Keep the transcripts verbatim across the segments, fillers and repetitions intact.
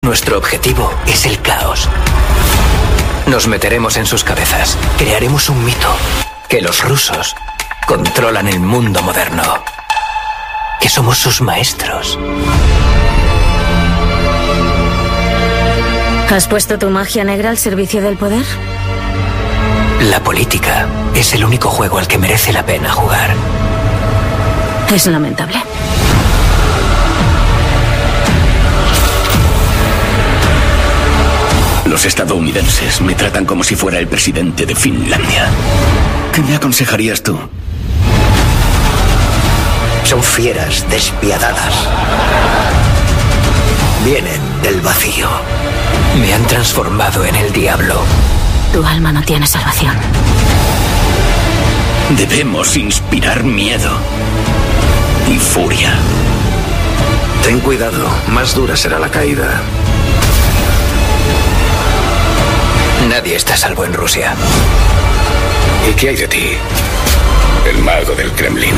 Nuestro objetivo es el caos. Nos meteremos en sus cabezas. Crearemos un mito. Que los rusos controlan el mundo moderno. Que somos sus maestros. ¿Has puesto tu magia negra al servicio del poder? La política es el único juego al que merece la pena jugar. Es lamentable. Los estadounidenses me tratan como si fuera el presidente de Finlandia. ¿Qué me aconsejarías tú? Son fieras despiadadas. Vienen del vacío. Me han transformado en el diablo. Tu alma no tiene salvación. Debemos inspirar miedo y furia. Ten cuidado, más dura será la caída. Nadie está a salvo en Rusia. ¿Y qué hay de ti? El mago del Kremlin.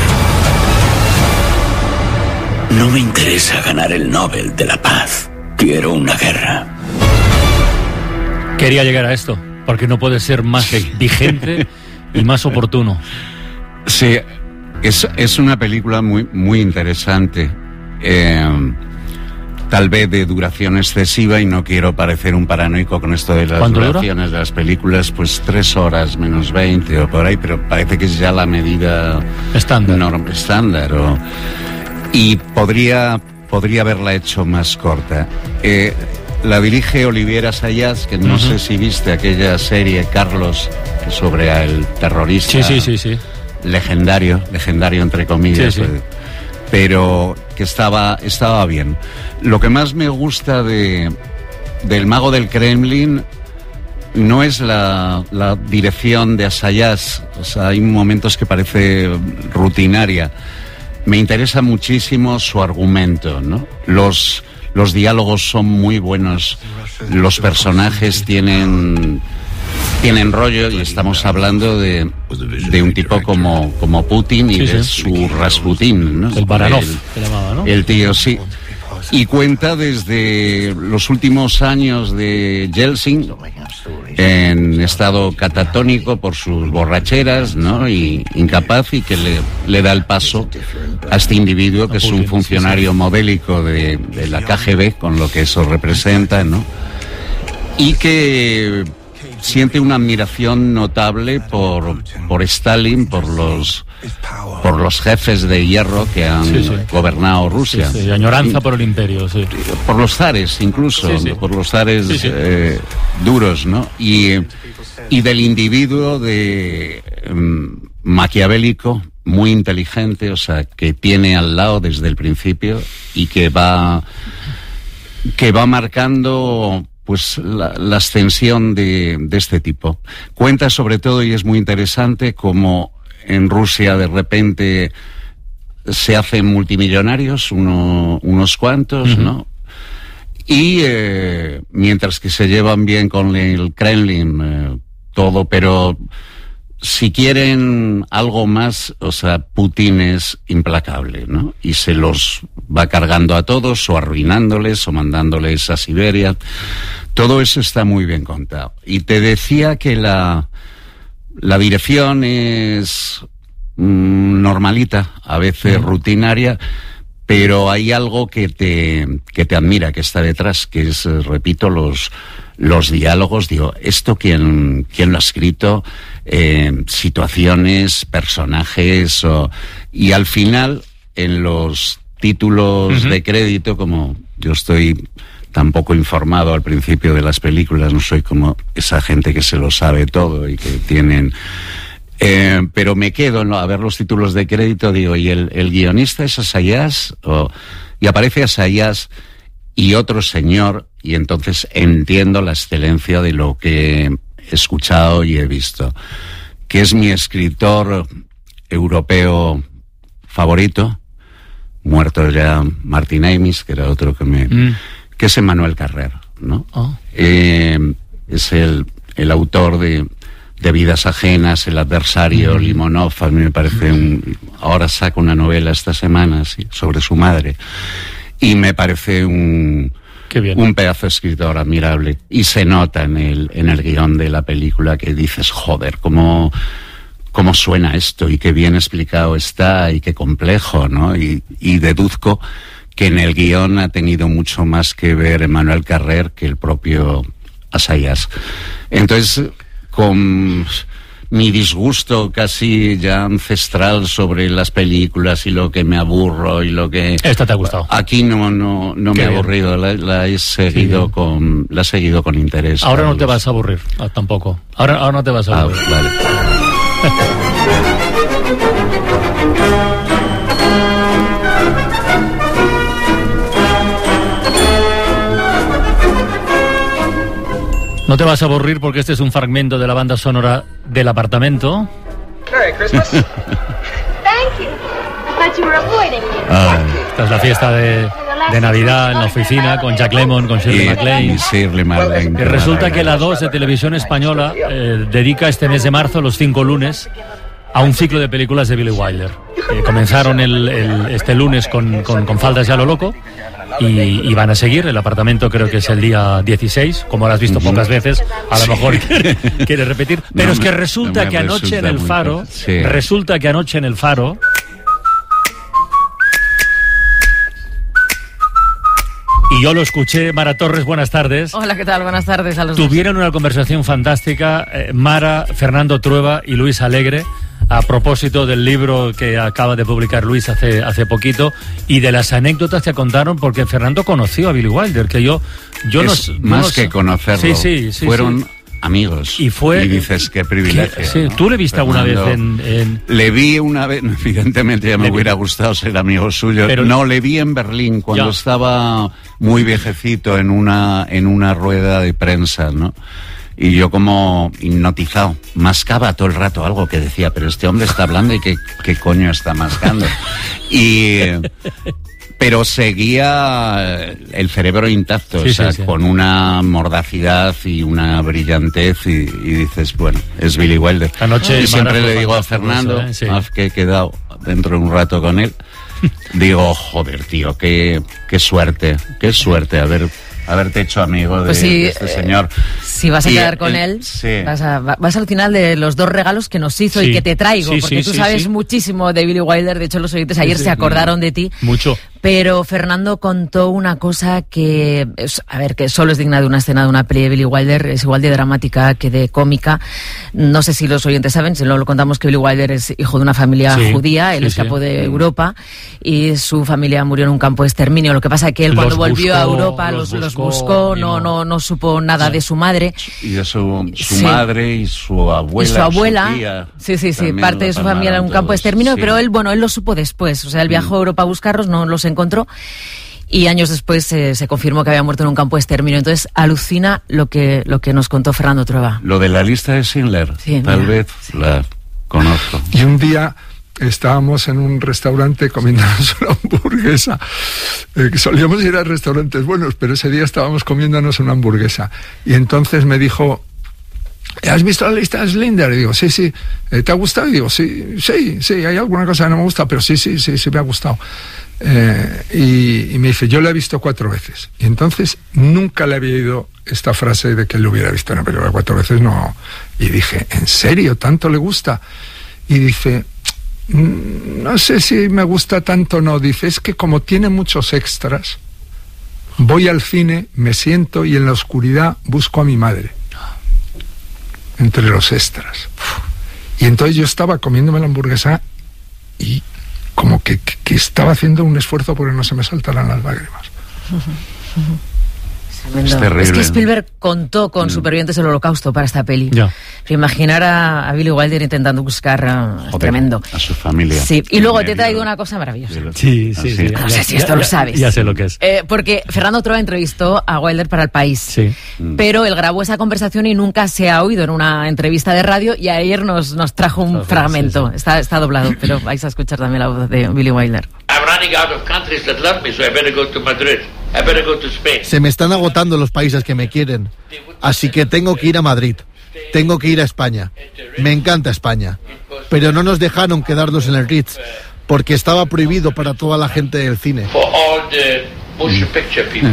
No me interesa ganar el Nobel de la Paz. Quiero una guerra. Quería llegar a esto, porque no puede ser más vigente y más oportuno. Sí, es, es una película muy, muy interesante. Eh, tal vez de duración excesiva, y no quiero parecer un paranoico con esto de las duraciones dura? de las películas, pues tres horas menos veinte o por ahí, pero parece que es ya la medida estándar. Norm, estándar o, y podría, podría haberla hecho más corta. Eh, la dirige Olivier Assayas, que no uh-huh. sé si viste aquella serie, Carlos, sobre el terrorista. Sí, sí, sí, sí. Legendario, legendario entre comillas. Sí, sí. Pero que estaba, estaba bien. Lo que más me gusta de del Mago del Kremlin no es la, la dirección de Assayas. O sea, hay momentos que parece rutinaria. Me interesa muchísimo su argumento, ¿no? Los, los diálogos son muy buenos. Los personajes tienen... tienen rollo, y estamos hablando de, de un tipo como, como Putin y sí, de sí. su Rasputin, ¿no? El Baranov, que llamaba, ¿no? El tío, sí. Y cuenta desde los últimos años de Yeltsin, en estado catatónico por sus borracheras, ¿no? Y incapaz, y que le, le da el paso a este individuo, que es un funcionario modélico de, de la K G B, con lo que eso representa, ¿no? Y que siente una admiración notable por, por Stalin, por los por los jefes de hierro que han sí, sí. gobernado Rusia. Sí, sí. Añoranza y, por el imperio, sí. Por los zares, incluso, sí, sí. por los zares sí, sí. Eh, duros, ¿no? Y, y del individuo de um, maquiavélico, muy inteligente, o sea, que tiene al lado desde el principio y que va que va marcando pues la, la ascensión de, de este tipo. Cuenta sobre todo, y es muy interesante, como en Rusia de repente se hacen multimillonarios, uno, unos cuantos, uh-huh. ¿no? Y eh, mientras que se llevan bien con el Kremlin, eh, todo, pero si quieren algo más, o sea, Putin es implacable, ¿no? Y se los va cargando a todos, o arruinándoles, o mandándoles a Siberia. Todo eso está muy bien contado. Y te decía que la, la dirección es mm, normalita, a veces mm. rutinaria, pero hay algo que te, que te admira, que está detrás, que es, repito, los, los diálogos. Digo, ¿esto quién, quién lo ha escrito? Eh, situaciones, personajes, o, y al final, en los títulos uh-huh. de crédito, como yo estoy tan poco informado al principio de las películas, no soy como esa gente que se lo sabe todo y que tienen... Eh, pero me quedo, ¿no?, a ver los títulos de crédito, digo, ¿y el, el guionista es Assayas? O, y aparece Assayas y otro señor, y entonces entiendo la excelencia de lo que he escuchado y he visto, que es mi escritor europeo favorito, muerto ya Martin Amis, que era otro que me... Mm. que es Emmanuel Carrère, ¿no? Oh. Eh, es el, el autor de, de Vidas Ajenas, El Adversario, mm. Limonov. A mí me parece un... Ahora saca una novela esta semana, sí, sobre su madre, y me parece un, Qué bien. Un pedazo de escritor admirable. Y se nota en el, en el guión de la película que dices, joder, cómo, cómo suena esto y qué bien explicado está y qué complejo, ¿no? Y, y deduzco que en el guión ha tenido mucho más que ver Emmanuel Carrer que el propio Assayas. Entonces, con mi disgusto casi ya ancestral sobre las películas y lo que me aburro y lo que... Esta te ha gustado. Aquí no no no me ha aburrido, la, la he seguido sí, con la he seguido con interés. Ahora Carlos. No te vas a aburrir, ah, tampoco. Ahora, ahora no te vas a aburrir. Ah, vale. No te vas a aburrir porque este es un fragmento de la banda sonora del apartamento. Merry Christmas. Thank you. I thought you were avoiding me. Ah, esta es la fiesta de, de Navidad en la oficina con Jack Lemmon, con Shirley MacLaine. Shirley MacLaine. Que resulta que la dos de Televisión Española eh, dedica este mes de marzo, los cinco lunes, a un ciclo de películas de Billy Wilder. Eh, comenzaron el, el, este lunes con, con, con Faldas ya lo loco. Y, y van a seguir. El apartamento creo que es el día dieciséis, como lo has visto pocas veces, a lo mejor quiere, quiere repetir, pero no, es que resulta no que anoche en el Faro, sí. resulta que anoche en el Faro y yo lo escuché. Mara Torres, buenas tardes. Hola, ¿qué tal? Buenas tardes a los Tuvieron dos. Una conversación fantástica, eh, Mara, Fernando Trueba y Luis Alegre, a propósito del libro que acaba de publicar Luis hace, hace poquito y de las anécdotas que contaron, porque Fernando conoció a Billy Wilder, que yo, yo es no, más no, que conocerlo, sí, sí, sí, fueron sí. amigos. Y fue. Y dices, qué privilegio. Que, sí, ¿no? ¿Tú le viste Fernando, alguna vez en, en...? Le vi una vez, evidentemente ya me le hubiera vi. gustado ser amigo suyo. Pero, no, le vi en Berlín cuando ya. estaba muy viejecito en una, en una rueda de prensa, ¿no? Y yo como hipnotizado, mascaba todo el rato algo que decía, pero este hombre está hablando y qué, qué coño está mascando. Y... pero seguía el cerebro intacto, sí, o sea, sí, sí. con una mordacidad y una brillantez y, y dices, bueno, es Billy Wilder. Anoche y siempre le digo a Fernando, ¿eh? sí. que he quedado dentro de un rato con él, digo, joder, tío, qué, qué suerte, qué suerte haber... haberte hecho amigo de, pues sí, de este señor. Eh, si vas a y quedar el, con él, sí. vas, a, vas al final de los dos regalos que nos hizo sí. y que te traigo, sí, porque sí, tú sí, sabes sí. muchísimo de Billy Wilder. De hecho, los oyentes ayer sí, sí. se acordaron de ti. Mucho. Pero Fernando contó una cosa que, es, a ver, que solo es digna de una escena de una peli de Billy Wilder, es igual de dramática que de cómica. No sé si los oyentes saben, si no lo contamos, que Billy Wilder es hijo de una familia sí, judía, él sí, escapó sí. de Europa y su familia murió en un campo de exterminio. Lo que pasa es que él cuando los volvió buscó, a Europa los, los buscó, los buscó no, no, no supo nada sí. de su madre. Y de su, su sí. madre y su abuela. Y su abuela, su tía, sí, sí, sí, parte de su familia en un campo de exterminio, sí. pero él, bueno, él lo supo después. O sea, él viajó a Europa a buscarlos, no los encontró y años después eh, se confirmó que había muerto en un campo de exterminio. Entonces alucina lo que lo que nos contó Fernando Trueba. Lo de la lista de Schindler, sí, tal mira, vez sí. la conozco. Y un día estábamos en un restaurante comiéndonos una hamburguesa, eh, que solíamos ir a restaurantes buenos, pero ese día estábamos comiéndonos una hamburguesa y entonces me dijo: ¿has visto la lista de Schindler? Y digo, sí, sí. ¿Te ha gustado? Y digo, sí, sí, sí, hay alguna cosa que no me gusta, pero sí, sí, sí, sí me ha gustado. Eh, y, y me dice, yo la he visto cuatro veces. Y entonces nunca le había oído esta frase de que él lo hubiera visto en una película cuatro veces, no. Y dije, ¿en serio? ¿Tanto le gusta? Y dice, no sé si me gusta tanto o no. Dice, es que como tiene muchos extras, voy al cine, me siento y en la oscuridad busco a mi madre entre los extras. Y entonces yo estaba comiéndome la hamburguesa y como que, que, que estaba haciendo un esfuerzo porque no se me saltaran las lágrimas. Es terrible. Es que Spielberg contó con mm. supervivientes del Holocausto para esta peli. Ya. Imaginar a, a Billy Wilder intentando buscar uh, es tremendo. A su familia. Sí. Y luego te he traído una cosa maravillosa. Sí, sí, sí. No sé si esto lo sabes. Ya, ya sé lo que es. Eh, porque Fernando Trueba entrevistó a Wilder para El País. Sí. Pero él grabó esa conversación y nunca se ha oído en una entrevista de radio y ayer nos, nos trajo un Entonces, fragmento. Sí, sí. Está, está doblado, pero vais a escuchar también la voz de Billy Wilder. I'm running out of countries that love me, so I better go to Madrid. I better go to Spain. Se me están agotando los países que me quieren, así que tengo que ir a Madrid. Tengo que ir a España. Me encanta España. Pero no nos dejaron quedarnos en el Ritz, porque estaba prohibido para toda la gente del cine. For all the motion picture people,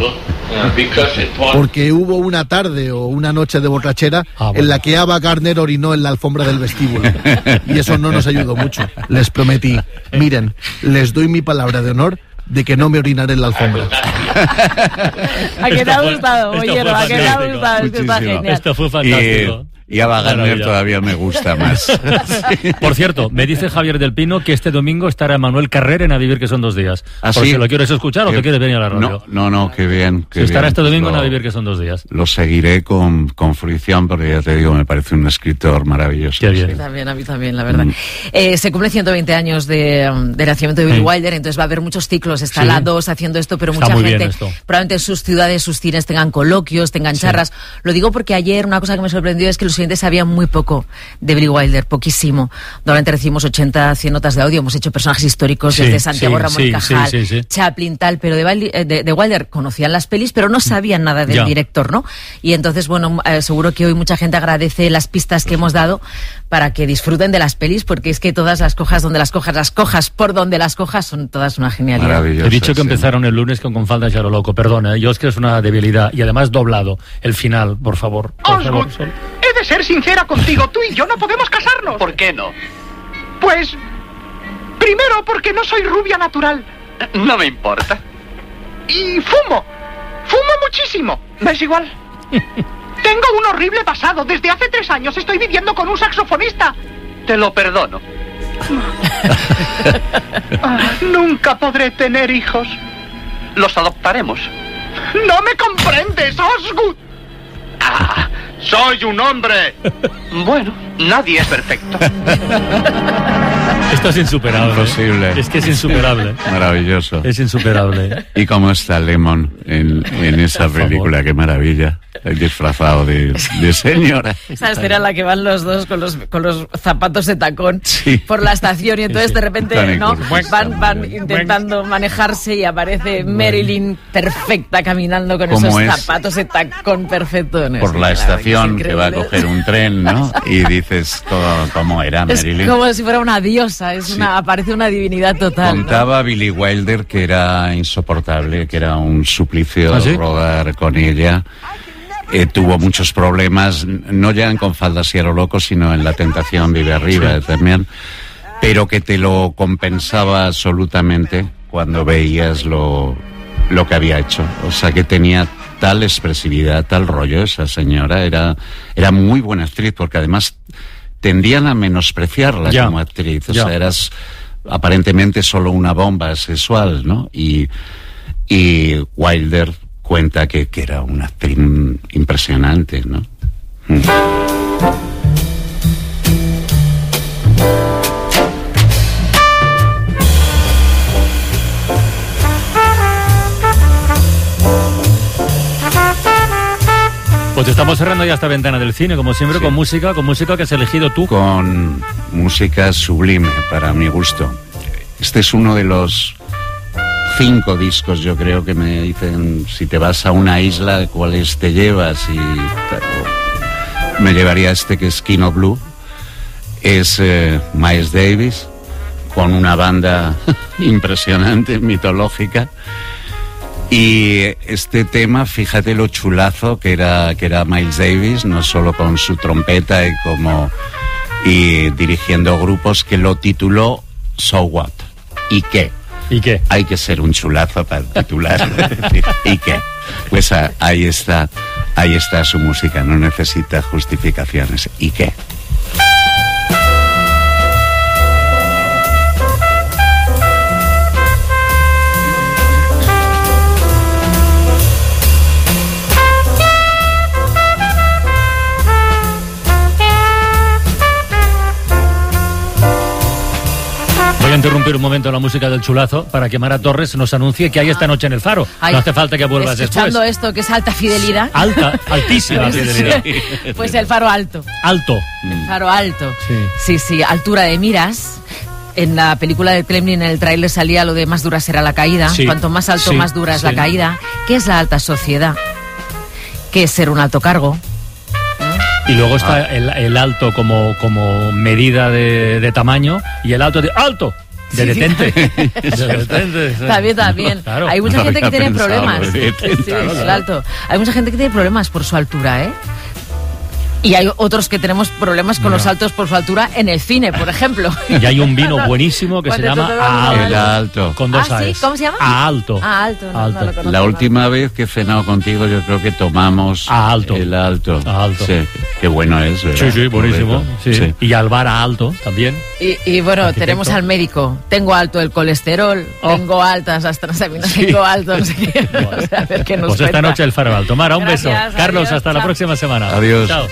Porque hubo una tarde o una noche de borrachera ah, bueno. en la que Ava Gardner orinó en la alfombra del vestíbulo. Y eso no nos ayudó mucho. Les prometí, miren, les doy mi palabra de honor de que no me orinaré en la alfombra. ¿A qué te ha gustado, Bollero? ¿A qué te ha gustado? Esto está genial. Esto fue fantástico. Y, y Ava Gardner todavía me gusta más. Sí. Por cierto, me dice Javier del Pino que este domingo estará Manuel Carrer en A Vivir, que son dos días. ¿Ah, Por sí? si lo quieres escuchar o te quieres venir a la radio. No, no, no, qué bien. Qué estará bien. este domingo lo, en A Vivir, que son dos días. Lo seguiré con, con fruición, porque ya te digo, me parece un escritor maravilloso. Qué bien. A mí también, a mí también, la verdad. Mm. Eh, se cumplen ciento veinte años de, de nacimiento de Billy sí. Wilder, entonces va a haber muchos ciclos. Está sí. la dos haciendo esto, pero Está mucha gente, probablemente en sus ciudades, sus cines tengan coloquios, tengan sí. charlas. Lo digo porque ayer una cosa que me sorprendió es que los oyentes sabían muy poco de Billy Wilder, poquísimo. Normalmente recibimos ochenta, cien notas de audio, hemos hecho personajes históricos sí, desde Santiago sí, Ramón y sí, Cajal, sí, sí, sí. Chaplin, tal, pero de, de, de Wilder conocían las pelis, pero no sabían nada del ya. director, ¿no? Y entonces, bueno, eh, seguro que hoy mucha gente agradece las pistas que hemos dado para que disfruten de las pelis, porque es que todas las cojas donde las cojas, las cojas por donde las cojas, son todas una genialidad. He dicho que sí. empezaron el lunes con Con faldas ya lo loco, perdona, yo es que es una debilidad y además doblado. El final, por favor. Por Osgood, favor. He de ser sincera contigo, tú y yo no podemos casarnos. ¿Por qué no? Pues, primero porque no soy rubia natural. No me importa. Y fumo, fumo muchísimo. ¿Ves igual? Tengo un horrible pasado, desde hace tres años estoy viviendo con un saxofonista. Te lo perdono. ah, nunca podré tener hijos. Los adoptaremos. ¡No me comprendes, Osgood! ¡Ah! ¡Soy un hombre! Bueno, nadie es perfecto. Esto es insuperable. Imposible. Es que es insuperable. Maravilloso. Es insuperable. ¿Y cómo está Lemon en, en esa película? Qué maravilla. Disfrazado de, de señora. Esa escena en la que van los dos con los, con los zapatos de tacón sí. por la estación y entonces sí, sí. de repente ¿no? van, van intentando manejarse y aparece Marilyn perfecta caminando con esos es? zapatos de tacón perfectos. Por la estación que, que va a coger un tren, ¿no? Y dices todo, cómo era Marilyn. Es como si fuera una diosa, es sí. una, aparece una divinidad total. Contaba ¿no? Billy Wilder que era insoportable, que era un suplicio ¿Ah, sí? rodar con ella. Eh, tuvo muchos problemas, no ya en Con faldas y a lo loco, sino en La tentación vive arriba sí. también, pero que te lo compensaba absolutamente cuando veías lo, lo que había hecho. O sea, que tenía tal expresividad, tal rollo esa señora, era, era muy buena actriz, porque además tendían a menospreciarla ya. como actriz. O ya. sea, eras aparentemente solo una bomba sexual, ¿no? Y, y Wilder cuenta que, que era una actriz impresionante, ¿no? Mm. Pues estamos cerrando ya esta ventana del cine, como siempre, sí. con música, con música que has elegido tú. Con música sublime, para mi gusto. Este es uno de los cinco discos, yo creo, que me dicen, si te vas a una isla, ¿cuáles te llevas? Y claro, me llevaría este, que es Kino Blue. Es eh, Miles Davis, con una banda impresionante, mitológica. Y este tema, fíjate lo chulazo que era, que era Miles Davis, no solo con su trompeta y como y dirigiendo grupos, que lo tituló So What? ¿Y qué? ¿Y qué? Hay que ser un chulazo para titular. ¿Y qué? Pues a, ahí está, ahí está su música, no necesita justificaciones. ¿Y qué? Voy a interrumpir un momento la música del chulazo para que Mara Torres nos anuncie que hay esta noche en el Faro. Ay, no hace falta que vuelvas escuchando después. Esto que es alta fidelidad. Alta, altísima fidelidad. Pues el Faro alto. Alto. El Faro alto. Sí, sí, sí, altura de miras. En la película de Kremlin, en el tráiler salía lo de más dura será la caída. Sí, Cuanto más alto, sí, más dura es sí. la caída. ¿Qué es la alta sociedad? ¿Qué es ser un alto cargo? Y luego está ah. el, el alto como, como medida de, de tamaño y el alto de alto. De detente. De detente. También, también. Claro. Hay mucha No gente que había tiene pensado, problemas. de detente. Sí, el alto. Hay mucha gente que tiene problemas por su altura, ¿eh? Y hay otros que tenemos problemas con No. los saltos por su altura en el cine, por ejemplo. Y hay un vino buenísimo que se Cuando llama te tomas A un El Alto. alto. Con dos ¿Ah, sí? A's. ¿Cómo se llama? A Alto. Ah, alto. No, Alto. no lo conozco. La última vez que he cenado contigo, yo creo que tomamos A Alto. el alto. A Alto. Sí, qué bueno es, ¿verdad? Sí, sí, buenísimo. Correcto. Sí. Sí. Y Alvar a Alto también. Y, y bueno, Arquitecto. tenemos al médico. Tengo alto el colesterol, Oh. tengo altas las transaminas, Sí. tengo alto, no sé qué. O sea, a ver qué nos Pues esta cuenta. noche el Faro Alto. Mara, un beso. Gracias, Carlos, adiós, hasta la chao. próxima semana. Adiós. Chao.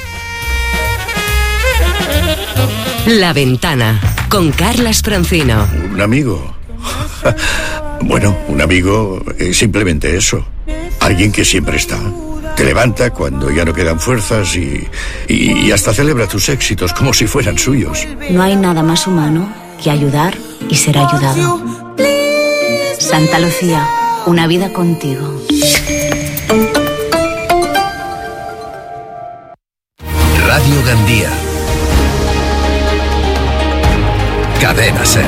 La Ventana, con Carlas Francino. Un amigo. Bueno, un amigo es simplemente eso. Alguien que siempre está. Te levanta cuando ya no quedan fuerzas y, y, y hasta celebra tus éxitos como si fueran suyos. No hay nada más humano que ayudar y ser ayudado. Santa Lucía, una vida contigo. Radio Gandía. Cadena Ser.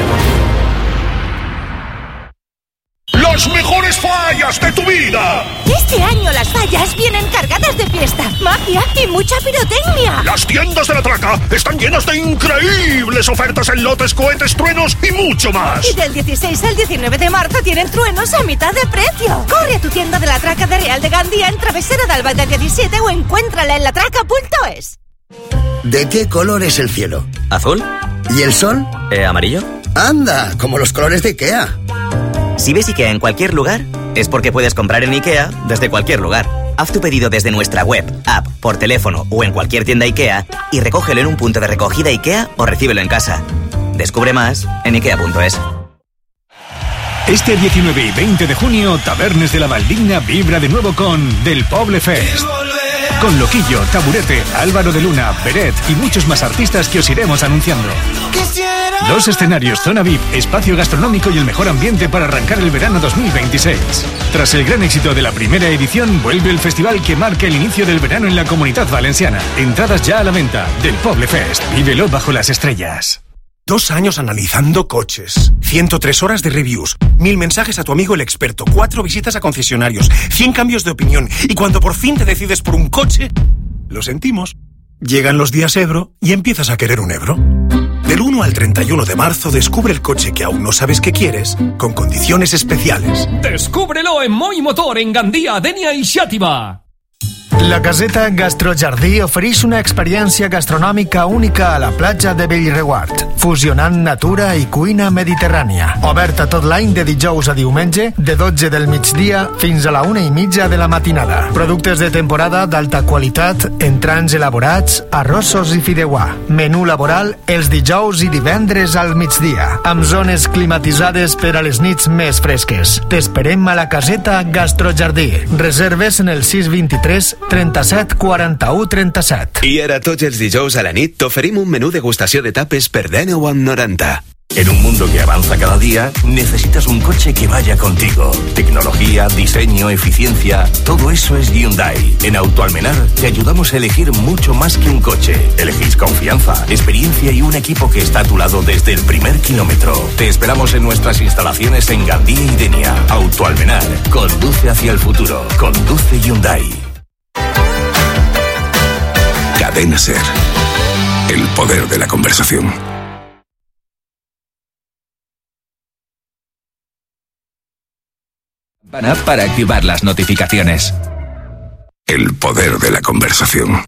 ¡Las mejores fallas de tu vida! Este año las fallas vienen cargadas de fiesta, magia y mucha pirotecnia. Las tiendas de la Traca están llenas de increíbles ofertas en lotes, cohetes, truenos y mucho más. Y del dieciséis al diecinueve de marzo tienen truenos a mitad de precio. Corre a tu tienda de la Traca de Real de Gandía en Travesera de Alba de diecisiete o encuéntrala en latraca punto es. ¿De qué color es el cielo? ¿Azul? ¿Y el sol? Eh, ¿Amarillo? Anda, como los colores de IKEA. Si ves IKEA en cualquier lugar, es porque puedes comprar en IKEA desde cualquier lugar. Haz tu pedido desde nuestra web, app, por teléfono o en cualquier tienda IKEA y recógelo en un punto de recogida IKEA o recíbelo en casa. Descubre más en ikea punto es. Este diecinueve y veinte de junio, Tabernes de la Valdigna vibra de nuevo con Del Poble Fest. Con Loquillo, Taburete, Álvaro de Luna, Beret y muchos más artistas que os iremos anunciando. Dos escenarios, zona V I P, espacio gastronómico y el mejor ambiente para arrancar el verano dos mil veintiséis. Tras el gran éxito de la primera edición, vuelve el festival que marca el inicio del verano en la Comunidad Valenciana. Entradas ya a la venta. Del Poble Fest. Vívelo bajo las estrellas. Dos años analizando coches, ciento tres horas de reviews, mil mensajes a tu amigo el experto, cuatro visitas a concesionarios, cien cambios de opinión y cuando por fin te decides por un coche, lo sentimos. Llegan los días Ebro y empiezas a querer un Ebro. Del uno al treinta y uno de marzo descubre el coche que aún no sabes que quieres con condiciones especiales. Descúbrelo en Moi Motor, en Gandía, Denia i Xàtiva. La caseta Gastrojardí ofereix una experiència gastronòmica única a la platja de Bellreguard, fusionant natura i cuina mediterrània. Oberta tot l'any de dijous a diumenge, de dotze del migdia fins a la una i mitja de la matinada. Productes de temporada d'alta qualitat, entrants elaborats, arrossos i fideuà. Menú laboral els dijous i divendres al migdia, amb zones climatitzades per a les nits més fresques. T'esperem a la caseta Gastrojardí. Reserves en el sis dos tres trenta-set quaranta-u trenta-set. I ara tots els dijous a la nit t'oferim un menú degustació de tapes per deu amb noranta. En un mundo que avanza cada día, necesitas un coche que vaya contigo. Tecnología, diseño, eficiencia, todo eso es Hyundai. En Autoalmenar te ayudamos a elegir mucho más que un coche. Elegís confianza, experiencia y un equipo que está a tu lado desde el primer kilómetro. Te esperamos en nuestras instalaciones en Gandía y Denia. Autoalmenar, conduce hacia el futuro. Conduce Hyundai. Cadena Ser. El poder de la conversación. Para activar las notificaciones. El poder de la conversación.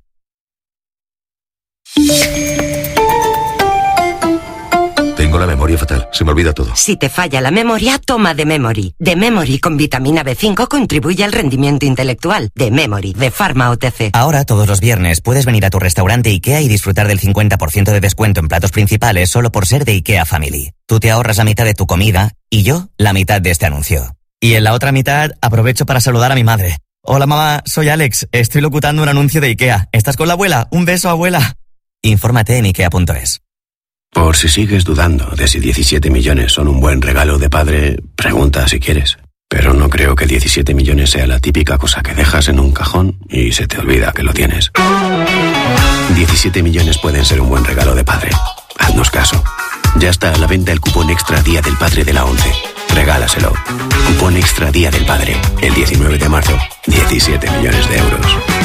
Tengo la memoria fatal, se me olvida todo. Si te falla la memoria, toma The Memory. The Memory con vitamina B cinco contribuye al rendimiento intelectual. The Memory, de Pharma O T C. Ahora, todos los viernes, puedes venir a tu restaurante IKEA y disfrutar del cincuenta por ciento de descuento en platos principales solo por ser de IKEA Family. Tú te ahorras la mitad de tu comida y yo la mitad de este anuncio. Y en la otra mitad, aprovecho para saludar a mi madre. Hola mamá, soy Alex, estoy locutando un anuncio de IKEA. ¿Estás con la abuela? Un beso, abuela. Infórmate en ikea punto es. Por si sigues dudando de si diecisiete millones son un buen regalo de padre, pregunta si quieres. Pero no creo que diecisiete millones sea la típica cosa que dejas en un cajón y se te olvida que lo tienes. diecisiete millones pueden ser un buen regalo de padre. Haznos caso. Ya está a la venta el cupón extra Día del Padre de la ONCE. Regálaselo. Cupón extra Día del Padre. El diecinueve de marzo. diecisiete millones de euros.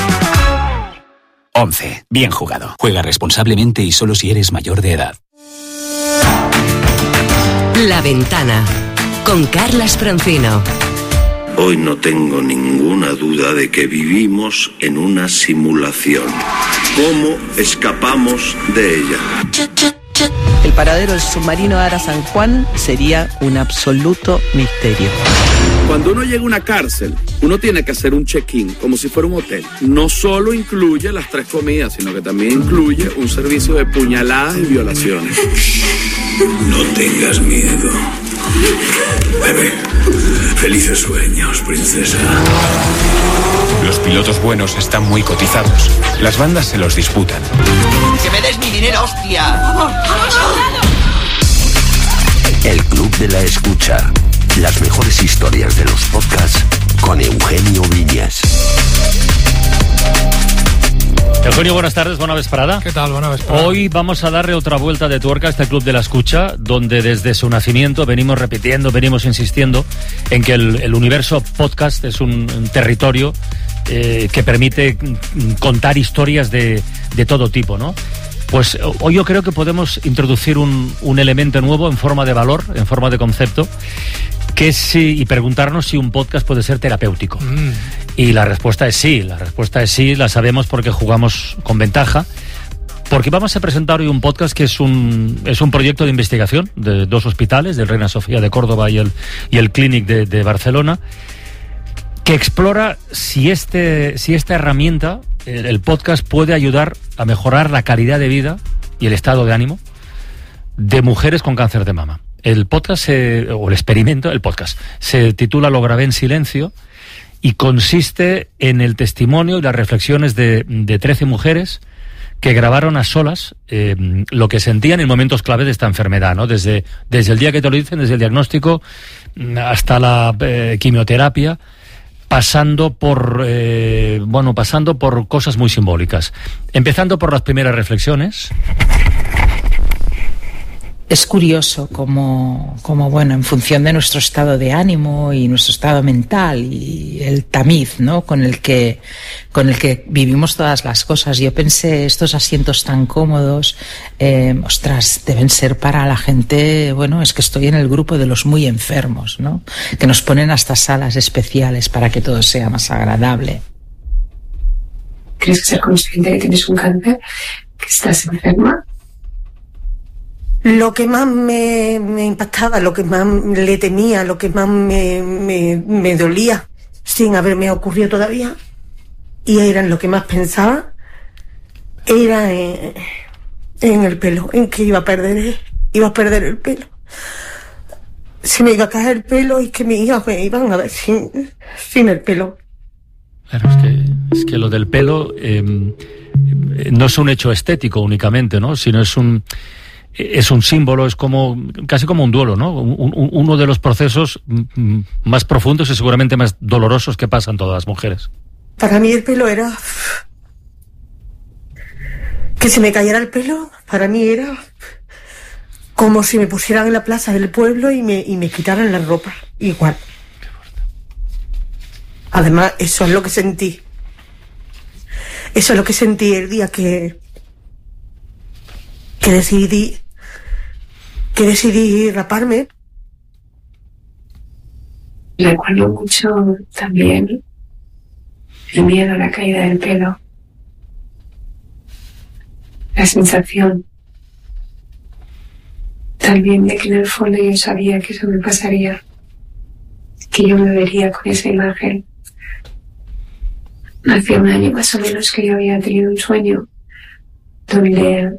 ONCE. Bien jugado. Juega responsablemente y solo si eres mayor de edad. La Ventana. Con Carlas Francino. Hoy no tengo ninguna duda de que vivimos en una simulación. ¿Cómo escapamos de ella? El paradero del submarino Ara San Juan sería un absoluto misterio. Cuando uno llega a una cárcel, uno tiene que hacer un check-in, como si fuera un hotel. No solo incluye las tres comidas, sino que también incluye un servicio de puñaladas y violaciones. No tengas miedo. Bebé, felices sueños, princesa. Los pilotos buenos están muy cotizados. Las bandas se los disputan. ¡Que me des mi dinero, hostia! El Club de la Escucha. Las mejores historias de los podcasts con Eugenio Viñas. Eugenio, buenas tardes, buena vesprada. ¿Qué tal? Buena vesprada. Hoy vamos a darle otra vuelta de tuerca a este Club de la Escucha, donde desde su nacimiento venimos repitiendo, venimos insistiendo en que el, el universo podcast es un, un territorio eh, que permite contar historias de, de todo tipo, ¿no? Pues hoy yo creo que podemos introducir un, un elemento nuevo en forma de valor, en forma de concepto, que es si, y preguntarnos si un podcast puede ser terapéutico. Mm. Y la respuesta es sí, la respuesta es sí, la sabemos porque jugamos con ventaja, porque vamos a presentar hoy un podcast que es un, es un proyecto de investigación de dos hospitales, del Reina Sofía de Córdoba y el, y el Clínic de, de Barcelona, que explora si, este, si esta herramienta, el, el podcast, puede ayudar a mejorar la calidad de vida y el estado de ánimo de mujeres con cáncer de mama. El podcast, se, o el experimento, el podcast, se titula Lo grabé en silencio y consiste en el testimonio y las reflexiones de, de trece mujeres que grabaron a solas eh, lo que sentían en momentos clave de esta enfermedad, ¿no? Desde, desde el día que te lo dicen, desde el diagnóstico hasta la eh, quimioterapia, pasando por eh, bueno, pasando por cosas muy simbólicas. Empezando por las primeras reflexiones. Es curioso como, como, bueno, en función de nuestro estado de ánimo y nuestro estado mental y el tamiz, ¿no?, con el que, con el que vivimos todas las cosas. Yo pensé, estos asientos tan cómodos, eh, ostras, deben ser para la gente, bueno, es que estoy en el grupo de los muy enfermos, ¿no?, que nos ponen hasta salas especiales para que todo sea más agradable. ¿Tienes que ser consciente de que tienes un cáncer, que estás enferma? Lo que más me, me impactaba, lo que más le temía, lo que más me, me, me dolía, sin haberme ocurrido todavía, y era en lo que más pensaba, era en, en el pelo, en que iba a perder, iba a perder el pelo. Se me iba a caer el pelo y que mis hijos me iban a ver sin, sin el pelo. Claro, es que, es que lo del pelo eh, no es un hecho estético únicamente, ¿no?, sino es un... Es un símbolo, es como casi como un duelo, ¿no? Un, un, uno de los procesos más profundos y seguramente más dolorosos que pasan todas las mujeres. Para mí el pelo era... Que se me cayera el pelo, para mí era como si me pusieran en la plaza del pueblo y me, y me quitaran la ropa. Igual. Además, eso es lo que sentí. Eso es lo que sentí el día que... que decidí... que decidí raparme. Recuerdo mucho también el miedo a la caída del pelo, la sensación también de que en el fondo yo sabía que eso me pasaría, que yo me vería con esa imagen. Hace un año más o menos que yo había tenido un sueño donde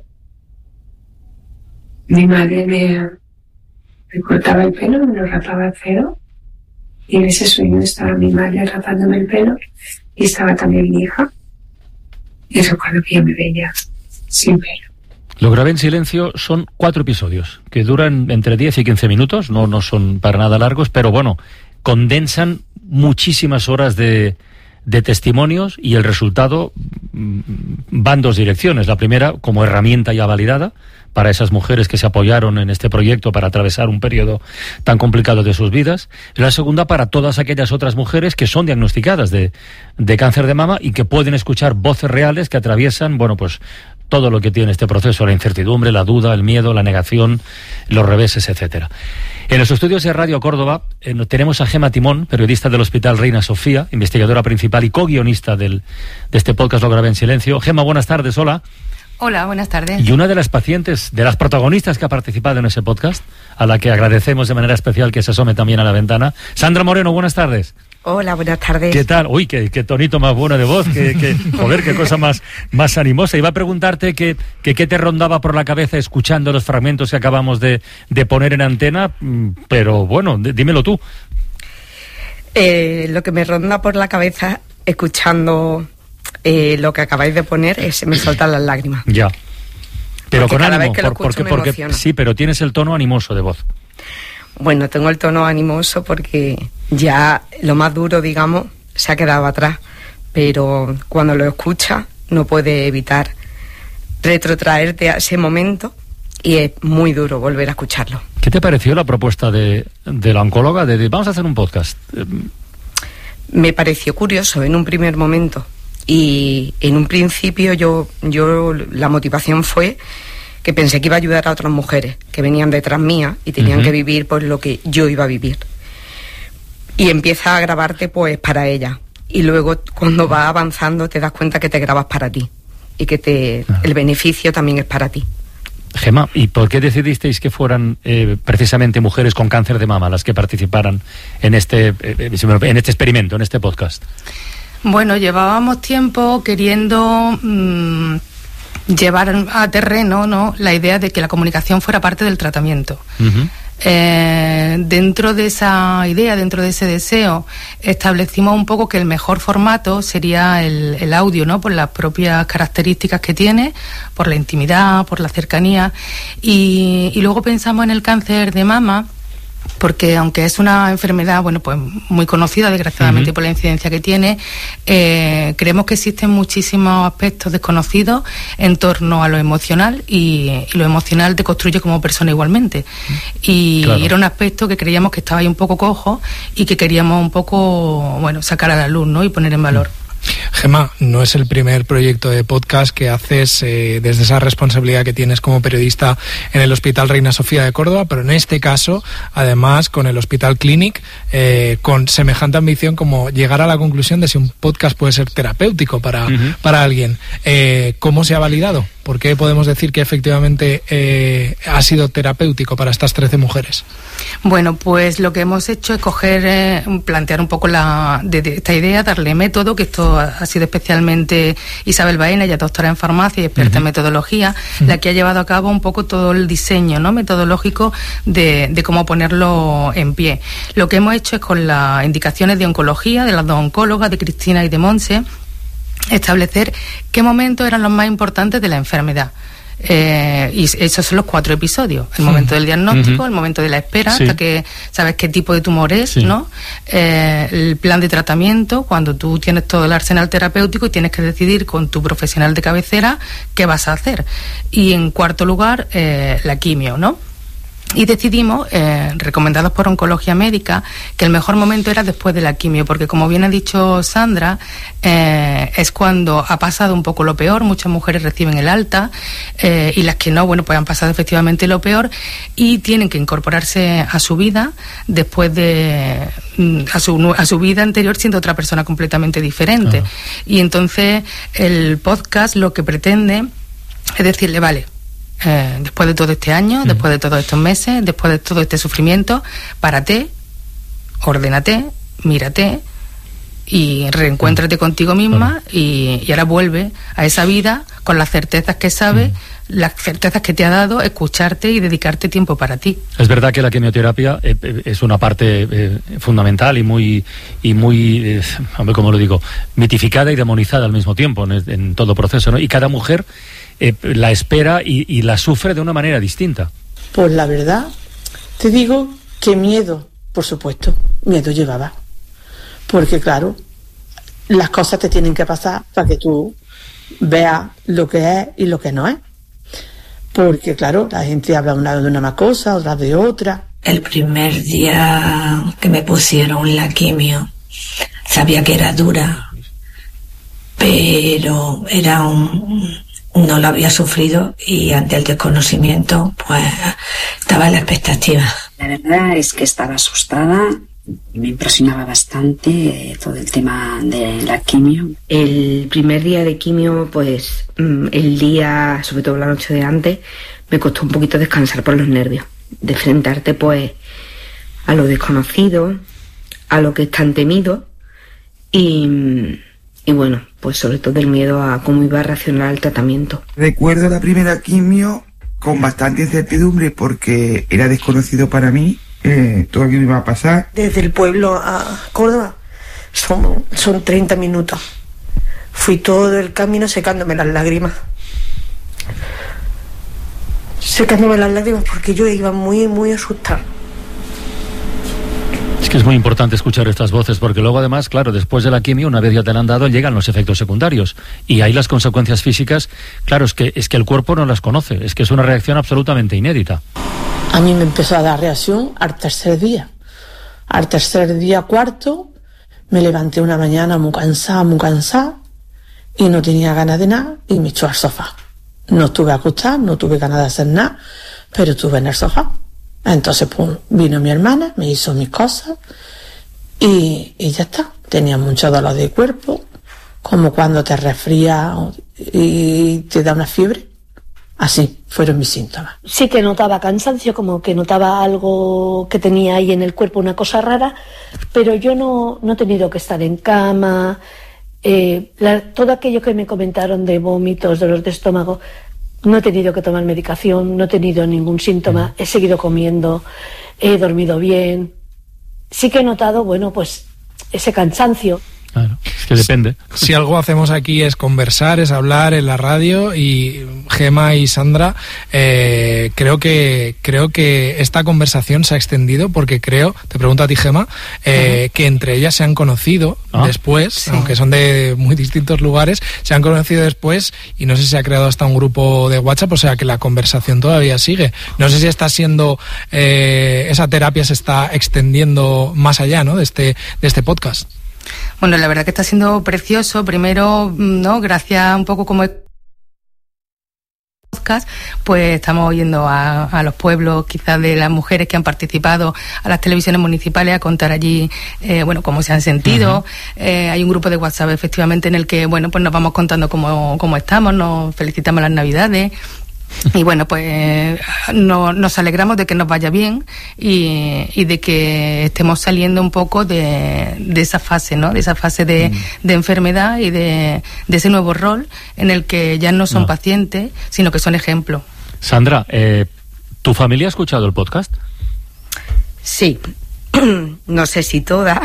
mi madre me, me cortaba el pelo, me lo rapaba a cero, y en ese sueño estaba mi madre rapándome el pelo y estaba también mi hija, y recuerdo que yo me veía sin pelo. Lo grabé en silencio, son cuatro episodios que duran entre diez y quince minutos, no, no son para nada largos, pero bueno, condensan muchísimas horas de, de testimonios y el resultado va en dos direcciones. La primera, como herramienta ya validada para esas mujeres que se apoyaron en este proyecto para atravesar un periodo tan complicado de sus vidas. Y la segunda, para todas aquellas otras mujeres que son diagnosticadas de, de cáncer de mama y que pueden escuchar voces reales que atraviesan, bueno, pues todo lo que tiene este proceso, la incertidumbre, la duda, el miedo, la negación, los reveses, etcétera. En los estudios de Radio Córdoba eh, tenemos a Gemma Timón, periodista del Hospital Reina Sofía, investigadora principal y co-guionista del, de este podcast Lo grabé en silencio. Gemma, buenas tardes, hola. Hola, buenas tardes. Y una de las pacientes, de las protagonistas que ha participado en ese podcast, a la que agradecemos de manera especial que se asome también a la ventana, Sandra Moreno, buenas tardes. Hola, buenas tardes. ¿Qué tal? Uy, qué, qué tonito más bueno de voz, que, que, joder, qué cosa más, más animosa. Iba a preguntarte que, que qué te rondaba por la cabeza escuchando los fragmentos que acabamos de, de poner en antena, pero bueno, dímelo tú. Eh, lo que me ronda por la cabeza escuchando eh, lo que acabáis de poner es me saltan las lágrimas. Ya. Pero porque con cada ánimo, vez que lo por, escucho porque, me porque emociona. sí, pero tienes el tono animoso de voz. Bueno, tengo el tono animoso porque ya lo más duro, digamos, se ha quedado atrás, pero cuando lo escuchas no puedes evitar retrotraerte a ese momento y es muy duro volver a escucharlo. ¿Qué te pareció la propuesta de, de la oncóloga de, de vamos a hacer un podcast? Me pareció curioso en un primer momento y en un principio yo, yo la motivación fue que pensé que iba a ayudar a otras mujeres que venían detrás mía y tenían uh-huh. que vivir pues lo que yo iba a vivir. Y empieza a grabarte pues para ella. Y luego cuando vas avanzando te das cuenta que te grabas para ti. Y que te uh-huh. el beneficio también es para ti. Gemma, ¿y por qué decidisteis que fueran eh, precisamente mujeres con cáncer de mama las que participaran en este, eh, en este experimento, en este podcast? Bueno, llevábamos tiempo queriendo... Mmm, llevar a terreno, ¿no?, la idea de que la comunicación fuera parte del tratamiento. Uh-huh. Eh, dentro de esa idea, dentro de ese deseo, establecimos un poco que el mejor formato sería el, el audio, ¿no?, por las propias características que tiene, por la intimidad, por la cercanía, y, y luego pensamos en el cáncer de mama, porque aunque es una enfermedad, bueno, pues muy conocida desgraciadamente uh-huh. por la incidencia que tiene, eh, creemos que existen muchísimos aspectos desconocidos en torno a lo emocional y, y lo emocional te construye como persona igualmente. Y claro. era un aspecto que creíamos que estaba ahí un poco cojo y que queríamos un poco, bueno, sacar a la luz, ¿no?, y poner en valor. Gemma, no es el primer proyecto de podcast que haces eh, desde esa responsabilidad que tienes como periodista en el Hospital Reina Sofía de Córdoba, pero en este caso, además, con el Hospital Clínic, eh, con semejante ambición como llegar a la conclusión de si un podcast puede ser terapéutico para, uh-huh. para alguien. Eh, ¿Cómo se ha validado? ¿Por qué podemos decir que efectivamente eh, ha sido terapéutico para estas trece mujeres? Bueno, pues lo que hemos hecho es coger, eh, plantear un poco la, de, de esta idea, darle método, que esto ha, ha sido especialmente Isabel Baena, ella doctora en farmacia y experta uh-huh. en metodología, uh-huh. la que ha llevado a cabo un poco todo el diseño, ¿no?, metodológico de, de cómo ponerlo en pie. Lo que hemos hecho es con las indicaciones de oncología, de las dos oncólogas, de Cristina y de Monse, establecer qué momentos eran los más importantes de la enfermedad. Eh, y esos son los cuatro episodios: el momento del diagnóstico, uh-huh. el momento de la espera, sí. hasta que sabes qué tipo de tumor es, sí. ¿no? Eh, el plan de tratamiento, cuando tú tienes todo el arsenal terapéutico y tienes que decidir con tu profesional de cabecera qué vas a hacer. Y en cuarto lugar, eh, la quimio, ¿no? Y decidimos, eh, recomendados por Oncología Médica, que el mejor momento era después de la quimio, porque como bien ha dicho Sandra, eh, es cuando ha pasado un poco lo peor, muchas mujeres reciben el alta, eh, y las que no, bueno, pues han pasado efectivamente lo peor, y tienen que incorporarse a su vida después de, a su, a su vida anterior siendo otra persona completamente diferente. Uh-huh. Y entonces el podcast lo que pretende es decirle, vale, Eh, después de todo este año, mm. después de todos estos meses, después de todo este sufrimiento, párate, ordénate, mírate y reencuéntrate mm. contigo misma mm. y, y ahora vuelve a esa vida con las certezas que sabes, mm. las certezas que te ha dado escucharte y dedicarte tiempo para ti. Es verdad que la quimioterapia eh, es una parte eh, fundamental y muy, y muy eh, ¿cómo lo digo?, mitificada y demonizada al mismo tiempo en, en todo proceso, ¿no? Y cada mujer Eh, la espera y, y la sufre de una manera distinta. Pues la verdad, te digo que miedo, por supuesto, miedo llevaba. Porque claro, las cosas te tienen que pasar para que tú vea lo que es y lo que no es. Porque, claro, la gente habla una de una cosa, otra de otra. El primer día que me pusieron la quimio, sabía que era dura, pero era un... no lo había sufrido y ante el desconocimiento, pues, estaba en la expectativa. La verdad es que estaba asustada. Me impresionaba bastante eh, todo el tema de la quimio. El primer día de quimio, pues el día, sobre todo la noche de antes, me costó un poquito descansar por los nervios, de enfrentarte pues a lo desconocido, a lo que es tan temido y, y bueno, pues sobre todo el miedo a cómo iba a reaccionar el tratamiento. Recuerdo la primera quimio con bastante incertidumbre porque era desconocido para mí. Eh, todo lo que me iba a pasar. Desde el pueblo a Córdoba son, son treinta minutos. Fui todo el camino secándome las lágrimas. Secándome las lágrimas porque yo iba muy, muy asustada. Es que es muy importante escuchar estas voces porque luego además, claro, después de la quimio, una vez ya te la han dado, llegan los efectos secundarios y ahí las consecuencias físicas, claro, es que, es que el cuerpo no las conoce, es que es una reacción absolutamente inédita. A mí me empezó a dar reacción al tercer día. Al tercer día cuarto me levanté una mañana muy cansada, muy cansada y no tenía ganas de nada y me echó al sofá. No estuve acostada, no tuve ganas de hacer nada, pero estuve en el sofá. Entonces pues, vino mi hermana, me hizo mis cosas y, y ya está. Tenía mucho dolor de cuerpo, como cuando te resfrías y te da una fiebre. Así fueron mis síntomas. Sí que notaba cansancio, como que notaba algo que tenía ahí en el cuerpo, una cosa rara, pero yo no, no he tenido que estar en cama. Eh, la, todo aquello que me comentaron de vómitos, dolor de estómago, no he tenido que tomar medicación, no he tenido ningún síntoma, he seguido comiendo, he dormido bien. Sí que he notado, bueno, pues ese cansancio. Claro, es que depende. Si algo hacemos aquí es conversar, es hablar en la radio y Gemma y Sandra, eh, creo que creo que esta conversación se ha extendido porque creo, te pregunto a ti Gemma, eh, uh-huh. que entre ellas se han conocido ah, después, sí. aunque son de muy distintos lugares, se han conocido después y no sé si se ha creado hasta un grupo de WhatsApp, o sea que la conversación todavía sigue. No sé si está siendo, eh, esa terapia se está extendiendo más allá, ¿no? de este de este podcast. Bueno, la verdad que está siendo precioso. Primero, ¿no? Gracias un poco como podcast, pues estamos yendo a, a los pueblos, quizás de las mujeres que han participado, a las televisiones municipales a contar allí, eh, bueno, cómo se han sentido. Uh-huh. Eh, hay un grupo de WhatsApp, efectivamente, en el que, bueno, pues nos vamos contando cómo, cómo estamos, nos felicitamos las Navidades. Y bueno, pues no, nos alegramos de que nos vaya bien y, y de que estemos saliendo un poco de, de esa fase, ¿no? De esa fase de, mm. de enfermedad y de, de ese nuevo rol en el que ya no son no. pacientes, sino que son ejemplo. Sandra, eh, ¿tu familia ha escuchado el podcast? Sí, no sé si toda.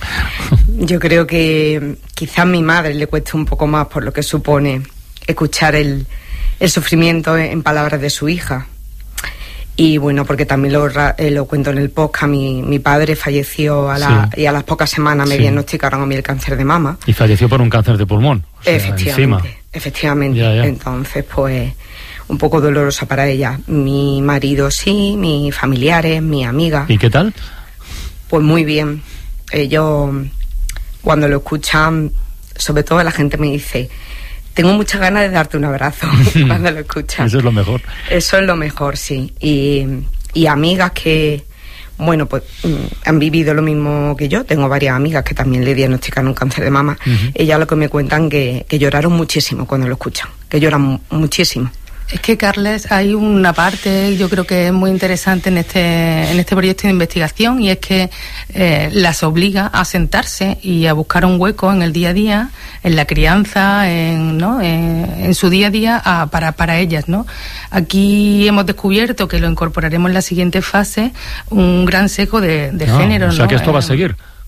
Yo creo que quizás a mi madre le cueste un poco más por lo que supone escuchar el el sufrimiento en palabras de su hija. Y bueno, porque también lo, eh, lo cuento en el podcast, mi, mi padre falleció a la, sí. y a las pocas semanas me sí. diagnosticaron a mí el cáncer de mama. Y falleció por un cáncer de pulmón. O sea, efectivamente, encima. efectivamente. Ya, ya. Entonces, pues, un poco dolorosa para ella. Mi marido sí, mis familiares, mi amiga. ¿Y qué tal? Pues muy bien. Ellos, cuando lo escuchan, sobre todo la gente me dice... Tengo muchas ganas de darte un abrazo cuando lo escuchas. Eso es lo mejor. Eso es lo mejor, sí. Y, y amigas que, bueno, pues han vivido lo mismo que yo. Tengo varias amigas que también le diagnosticaron un cáncer de mama. Uh-huh. Ellas lo que me cuentan que, que lloraron muchísimo cuando lo escuchan. Que lloran muchísimo. Es que, Carles, hay una parte, yo creo que es muy interesante en este en este proyecto de investigación, y es que eh, las obliga a sentarse y a buscar un hueco en el día a día, en la crianza, en, ¿no? en, en su día a día a, para, para ellas, ¿no? Aquí hemos descubierto, que lo incorporaremos en la siguiente fase, un gran sesgo de, de no, género. O sea, ¿no? que esto eh, va a seguir.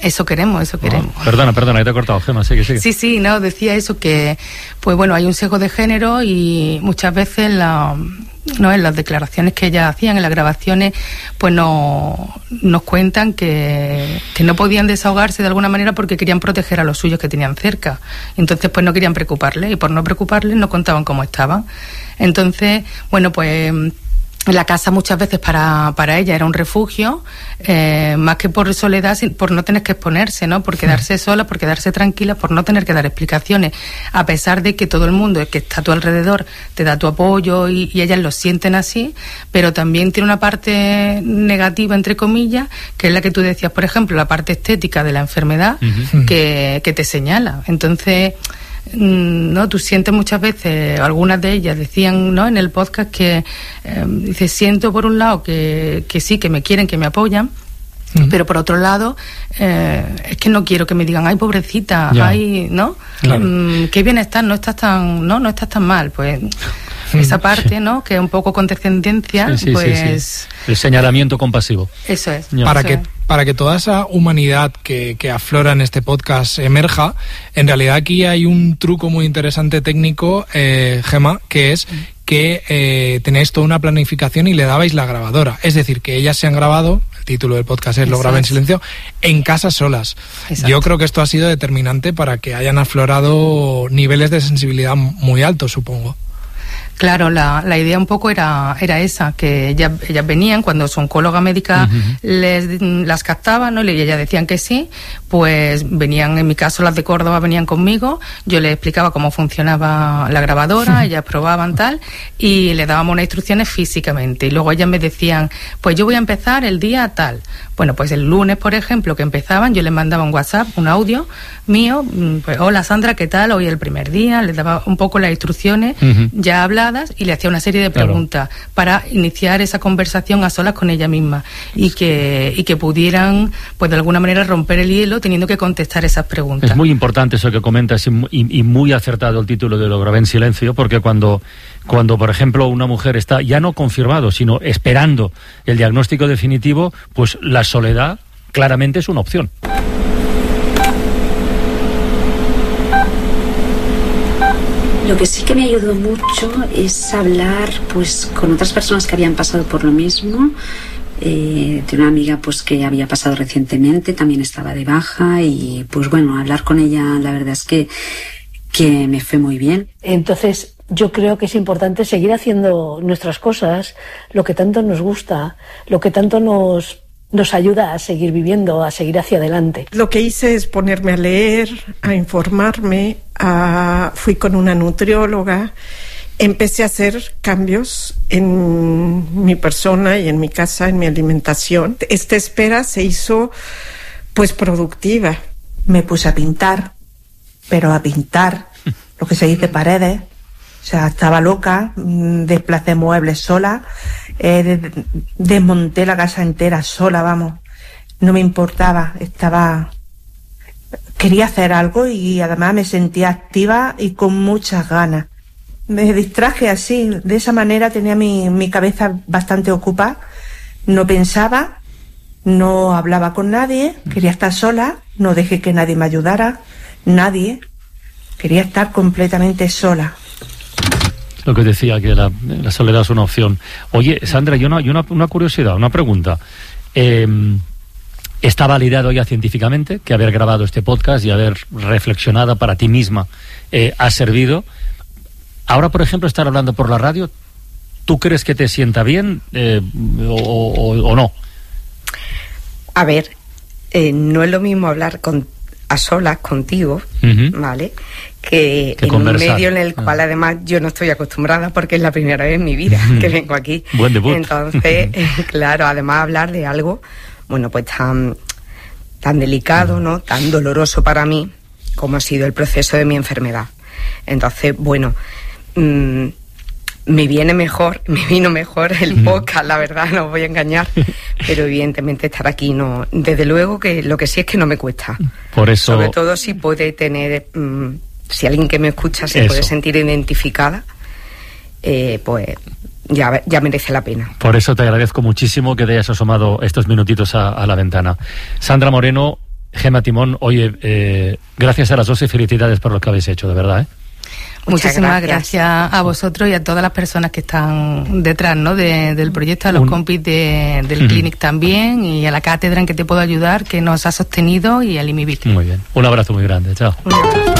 Eso queremos, eso queremos. Oh, perdona, perdona, que te he cortado, Gemma, sigue, sigue. Sí, sí, no, decía eso que, pues bueno, hay un sesgo de género y muchas veces la, no, en las declaraciones que ellas hacían, en las grabaciones, pues no, nos cuentan que, que no podían desahogarse de alguna manera porque querían proteger a los suyos que tenían cerca. Entonces, pues no querían preocuparles y por no preocuparles no contaban cómo estaban. Entonces, bueno, pues la casa muchas veces para, para ella era un refugio, eh, más que por soledad, por no tener que exponerse, ¿no? Por quedarse sola, por quedarse tranquila, por no tener que dar explicaciones, a pesar de que todo el mundo que está a tu alrededor te da tu apoyo y, y ellas lo sienten así, pero también tiene una parte negativa, entre comillas, que es la que tú decías, por ejemplo, la parte estética de la enfermedad, uh-huh. que, que te señala. Entonces, no, tú sientes muchas veces, algunas de ellas decían, ¿no?, en el podcast que eh, dice, siento por un lado que, que sí, que me quieren, que me apoyan, uh-huh. pero por otro lado eh, es que no quiero que me digan, ay, pobrecita, ya. ay, ¿no? Claro. Mm, qué bien estás, no estás tan, no, no estás tan mal, pues esa parte, ¿no?, que es un poco condescendencia, sí, sí, pues sí, sí. El señalamiento compasivo. Eso es. Ya. Para eso que es. Para que toda esa humanidad que, que aflora en este podcast emerja, en realidad aquí hay un truco muy interesante técnico, eh, Gemma, que es que eh, tenéis toda una planificación y le dabais la grabadora. Es decir, que ellas se han grabado, el título del podcast es Lo grabé en silencio, en casa solas. Exacto. Yo creo que esto ha sido determinante para que hayan aflorado niveles de sensibilidad muy altos, supongo. Claro, la, la idea un poco era, era esa, que ellas, ellas venían, cuando su oncóloga médica uh-huh. les, las captaba, ¿no?, y ellas decían que sí, pues venían, en mi caso las de Córdoba venían conmigo, yo les explicaba cómo funcionaba la grabadora, uh-huh. ellas probaban tal, y les dábamos unas instrucciones físicamente, y luego ellas me decían, pues yo voy a empezar el día tal. Bueno, pues el lunes, por ejemplo, que empezaban, yo les mandaba un WhatsApp, un audio mío, pues hola Sandra, ¿qué tal? Hoy es el primer día, les daba un poco las instrucciones uh-huh. ya habladas, y le hacía una serie de preguntas claro. para iniciar esa conversación a solas con ella misma y que, y que pudieran, pues de alguna manera, romper el hielo teniendo que contestar esas preguntas. Es muy importante eso que comentas y, y, y muy acertado el título de Lo grabé en silencio, porque cuando, cuando, por ejemplo, una mujer está ya no confirmado, sino esperando el diagnóstico definitivo, pues la soledad claramente es una opción. Lo que sí que me ayudó mucho es hablar pues con otras personas que habían pasado por lo mismo. Eh, de una amiga pues que había pasado recientemente, también estaba de baja, y pues bueno, hablar con ella la verdad es que, que me fue muy bien. Entonces yo creo que es importante seguir haciendo nuestras cosas, lo que tanto nos gusta, lo que tanto nos... nos ayuda a seguir viviendo, a seguir hacia adelante. Lo que hice es ponerme a leer, a informarme, a... fui con una nutrióloga, empecé a hacer cambios en mi persona y en mi casa, en mi alimentación. Esta espera se hizo pues productiva. Me puse a pintar, pero a pintar, lo que se dice paredes. O sea, estaba loca, desplacé muebles sola, eh, desmonté la casa entera sola, vamos. No me importaba, estaba... Quería hacer algo y además me sentía activa y con muchas ganas. Me distraje así, de esa manera tenía mi, mi cabeza bastante ocupada. No pensaba, no hablaba con nadie, quería estar sola, no dejé que nadie me ayudara, nadie. Quería estar completamente sola. Lo que decía, que la, la soledad es una opción. Oye, Sandra, yo una, yo una, una curiosidad, una pregunta. Eh, ¿Está validado ya científicamente que haber grabado este podcast y haber reflexionado para ti misma eh, ha servido? Ahora, por ejemplo, estar hablando por la radio, ¿tú crees que te sienta bien eh, o, o, o no? A ver, eh, no es lo mismo hablar con a solas contigo, uh-huh. ¿vale? Que, que en conversar. Un medio en el cual ah. además yo no estoy acostumbrada porque es la primera vez en mi vida uh-huh. que vengo aquí. Buen debut. Entonces, eh, claro, además hablar de algo, bueno, pues tan, tan delicado, uh-huh. ¿no? Tan doloroso para mí como ha sido el proceso de mi enfermedad. Entonces, bueno, mmm, me viene mejor, me vino mejor el uh-huh. podcast, la verdad, no os voy a engañar, pero evidentemente estar aquí no, desde luego que lo que sí es que no me cuesta. Por eso... Sobre todo si puede tener, mmm, si alguien que me escucha se eso. puede sentir identificada, eh, pues ya, ya merece la pena. Por eso te agradezco muchísimo que te hayas asomado estos minutitos a, a la ventana. Sandra Moreno, Gemma Timón, oye, eh, gracias a las dos y felicidades por lo que habéis hecho, de verdad, ¿eh? Muchísimas gracias. gracias a vosotros y a todas las personas que están detrás, ¿no? de, del proyecto, a los Un... compis de, del uh-huh. Clinic también, y a la cátedra En que te puedo ayudar, que nos ha sostenido, y al I M I B I C. Muy bien. Un abrazo muy grande. Chao. Un abrazo.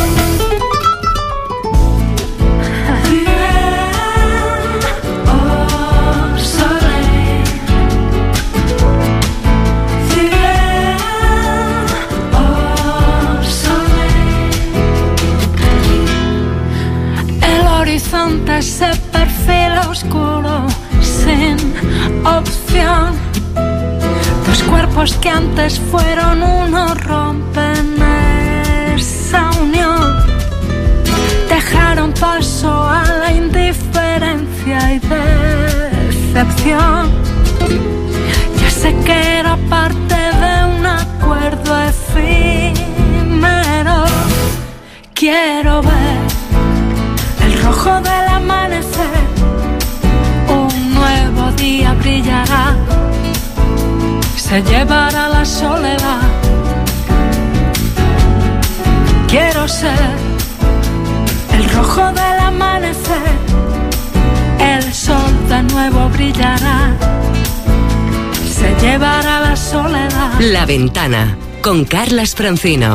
Se perfila oscuro, sin opción. Dos cuerpos que antes fueron uno rompen esa unión. Dejaron paso a la indiferencia y decepción. Ya sé que era parte de un acuerdo efímero. Quiero ver el rojo del amanecer, un nuevo día brillará, se llevará la soledad. Quiero ser el rojo del amanecer, el sol de nuevo brillará, se llevará la soledad. La Ventana, con Carlas Francino.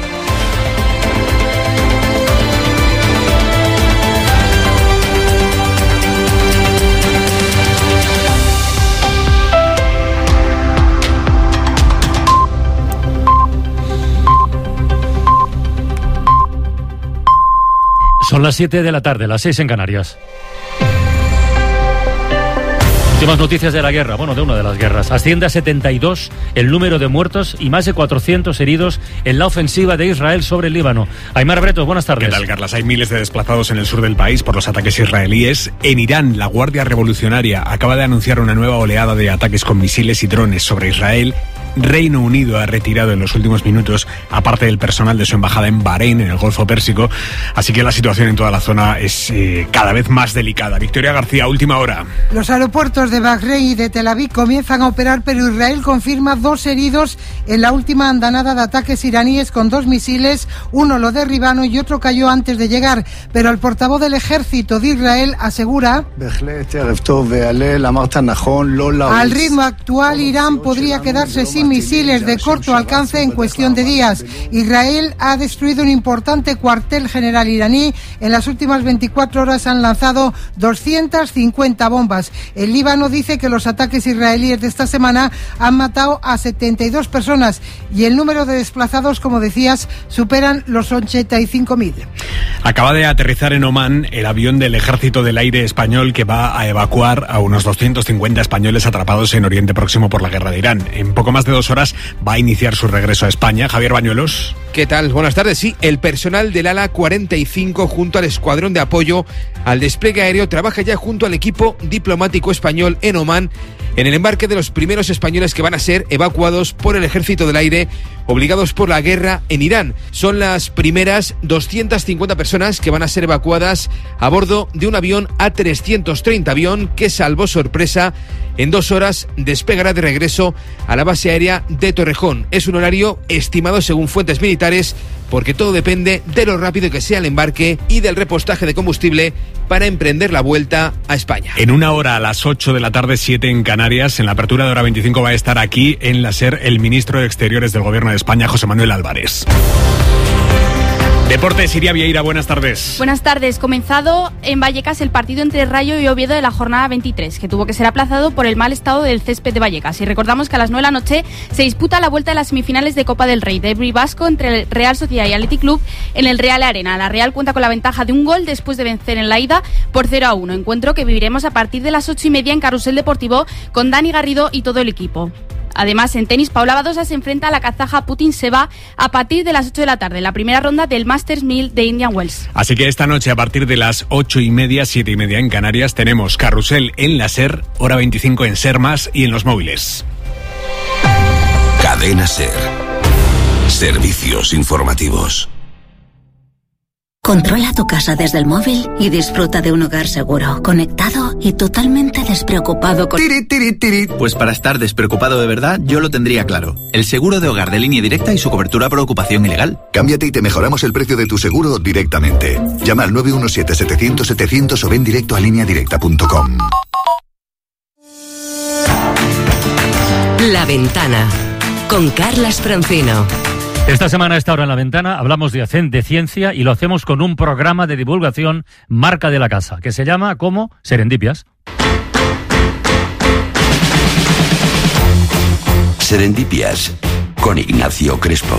Son las siete de la tarde, las seis en Canarias. Últimas noticias de la guerra, bueno, de una de las guerras. Asciende a setenta y dos el número de muertos y más de cuatrocientos heridos en la ofensiva de Israel sobre el Líbano. Aymar Bretos, buenas tardes. ¿Qué tal, Carlas? Hay miles de desplazados en el sur del país por los ataques israelíes. En Irán, la Guardia Revolucionaria acaba de anunciar una nueva oleada de ataques con misiles y drones sobre Israel. Reino Unido ha retirado en los últimos minutos a parte del personal de su embajada en Bahrein, en el Golfo Pérsico, así que la situación en toda la zona es eh, cada vez más delicada. Victoria García, última hora. Los aeropuertos de Bahrein y de Tel Aviv comienzan a operar, pero Israel confirma dos heridos en la última andanada de ataques iraníes con dos misiles. Uno lo derribaron y otro cayó antes de llegar, pero el portavoz del ejército de Israel asegura: al ritmo actual, Irán podría quedarse sin misiles de corto alcance en cuestión de días. Israel ha destruido un importante cuartel general iraní. En las últimas veinticuatro horas han lanzado doscientas cincuenta bombas. El Líbano dice que los ataques israelíes de esta semana han matado a setenta y dos personas y el número de desplazados, como decías, superan los ochenta y cinco mil. Acaba de aterrizar en Omán el avión del Ejército del Aire español que va a evacuar a unos doscientos cincuenta españoles atrapados en Oriente Próximo por la guerra de Irán. En poco más de dos horas va a iniciar su regreso a España. Javier Bañuelos. ¿Qué tal? Buenas tardes. Sí, el personal del ala cuarenta y cinco junto al escuadrón de apoyo al despliegue aéreo trabaja ya junto al equipo diplomático español en Omán en el embarque de los primeros españoles que van a ser evacuados por el Ejército del Aire, obligados por la guerra en Irán. Son las primeras doscientas cincuenta personas que van a ser evacuadas a bordo de un avión A trescientos treinta, avión que, salvo sorpresa, en dos horas despegará de regreso a la base aérea de Torrejón. Es un horario estimado según fuentes militares, porque todo depende de lo rápido que sea el embarque y del repostaje de combustible para emprender la vuelta a España. En una hora, a las ocho de la tarde, siete en Canarias, en la apertura de Hora veinticinco va a estar aquí en la SER el ministro de Exteriores del Gobierno de España, José Manuel Álvarez. Deportes, Iria Vieira, buenas tardes. Buenas tardes. Comenzado en Vallecas el partido entre Rayo y Oviedo de la jornada veintitrés, que tuvo que ser aplazado por el mal estado del césped de Vallecas. Y recordamos que a las nueve de la noche se disputa la vuelta de las semifinales de Copa del Rey, derbi vasco entre el Real Sociedad y Athletic Club en el Real Arena. La Real cuenta con la ventaja de un gol después de vencer en la ida por cero a uno. Encuentro que viviremos a partir de las ocho y media en Carrusel Deportivo con Dani Garrido y todo el equipo. Además, en tenis, Paula Badosa se enfrenta a la kazaja Putin Seba a partir de las ocho de la tarde, la primera ronda del Masters mil de Indian Wells. Así que esta noche, a partir de las ocho y media, siete y media en Canarias, tenemos Carrusel en la SER, Hora veinticinco en SER Más y en los móviles. Cadena SER. Servicios informativos. Controla tu casa desde el móvil y disfruta de un hogar seguro, conectado y totalmente despreocupado con... Tiri, tiri, tiri. Pues para estar despreocupado de verdad, yo lo tendría claro. El seguro de hogar de Línea Directa y su cobertura por ocupación ilegal. Cámbiate y te mejoramos el precio de tu seguro directamente. Llama al nueve uno siete, setecientos, setecientos o ven directo a línea directa punto com. La Ventana, con Carlas Francino. Esta semana a esta hora en La Ventana hablamos de, de ciencia y lo hacemos con un programa de divulgación marca de la casa, que se llama como Serendipias. Serendipias, con Ignacio Crespo.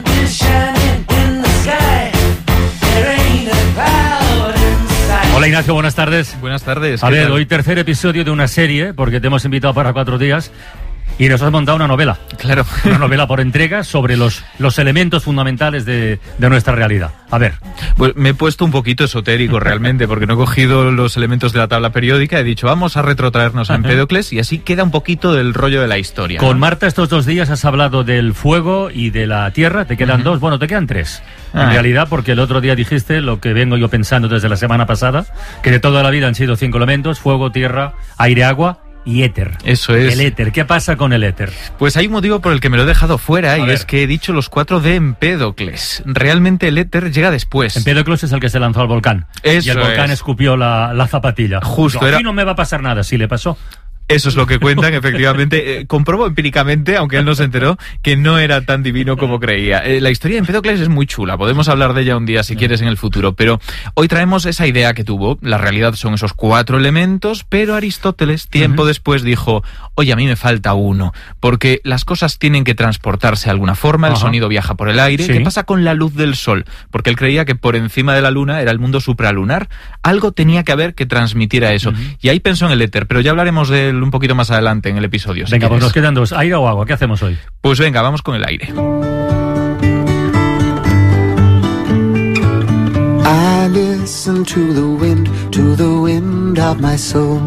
Hola Ignacio, buenas tardes. Buenas tardes. A ver, tal? Hoy tercer episodio de una serie, porque te hemos invitado para cuatro días. Y nos has montado una novela. Claro. Una novela por entrega sobre los, los elementos fundamentales de, de nuestra realidad. A ver. Pues me he puesto un poquito esotérico realmente, porque no he cogido los elementos de la tabla periódica. He dicho, vamos a retrotraernos a Empédocles y así queda un poquito del rollo de la historia. Con ¿no? Marta estos dos días has hablado del fuego y de la tierra. Te quedan uh-huh. dos. Bueno, te quedan tres. Ah. En realidad, porque el otro día dijiste lo que vengo yo pensando desde la semana pasada, que de toda la vida han sido cinco elementos: fuego, tierra, aire, agua y éter. Eso es. El éter. ¿Qué pasa con el éter? Pues hay un motivo por el que me lo he dejado fuera, a y ver. Es que he dicho los cuatro de Empédocles. Realmente el éter llega después. Empédocles es el que se lanzó al volcán. Eso y el volcán es. escupió la, la zapatilla. Justo. No, era... A mí no me va a pasar nada, sí le pasó. Eso es lo que cuentan, efectivamente. Eh, comprobó empíricamente, aunque él no se enteró, que no era tan divino como creía. Eh, la historia de Empédocles es muy chula. Podemos hablar de ella un día, si quieres, en el futuro. Pero hoy traemos esa idea que tuvo. La realidad son esos cuatro elementos, pero Aristóteles, tiempo uh-huh. después, dijo, oye, a mí me falta uno. Porque las cosas tienen que transportarse de alguna forma. El uh-huh. sonido viaja por el aire. ¿Sí? ¿Qué pasa con la luz del sol? Porque él creía que por encima de la luna era el mundo supralunar. Algo tenía que haber que transmitiera eso. Uh-huh. Y ahí pensó en el éter. Pero ya hablaremos de él un poquito más adelante en el episodio. Si venga, quieres. Pues nos quedan dos, aire o agua, ¿qué hacemos hoy? Pues venga, vamos con el aire. I listen to the wind, to the wind of my soul.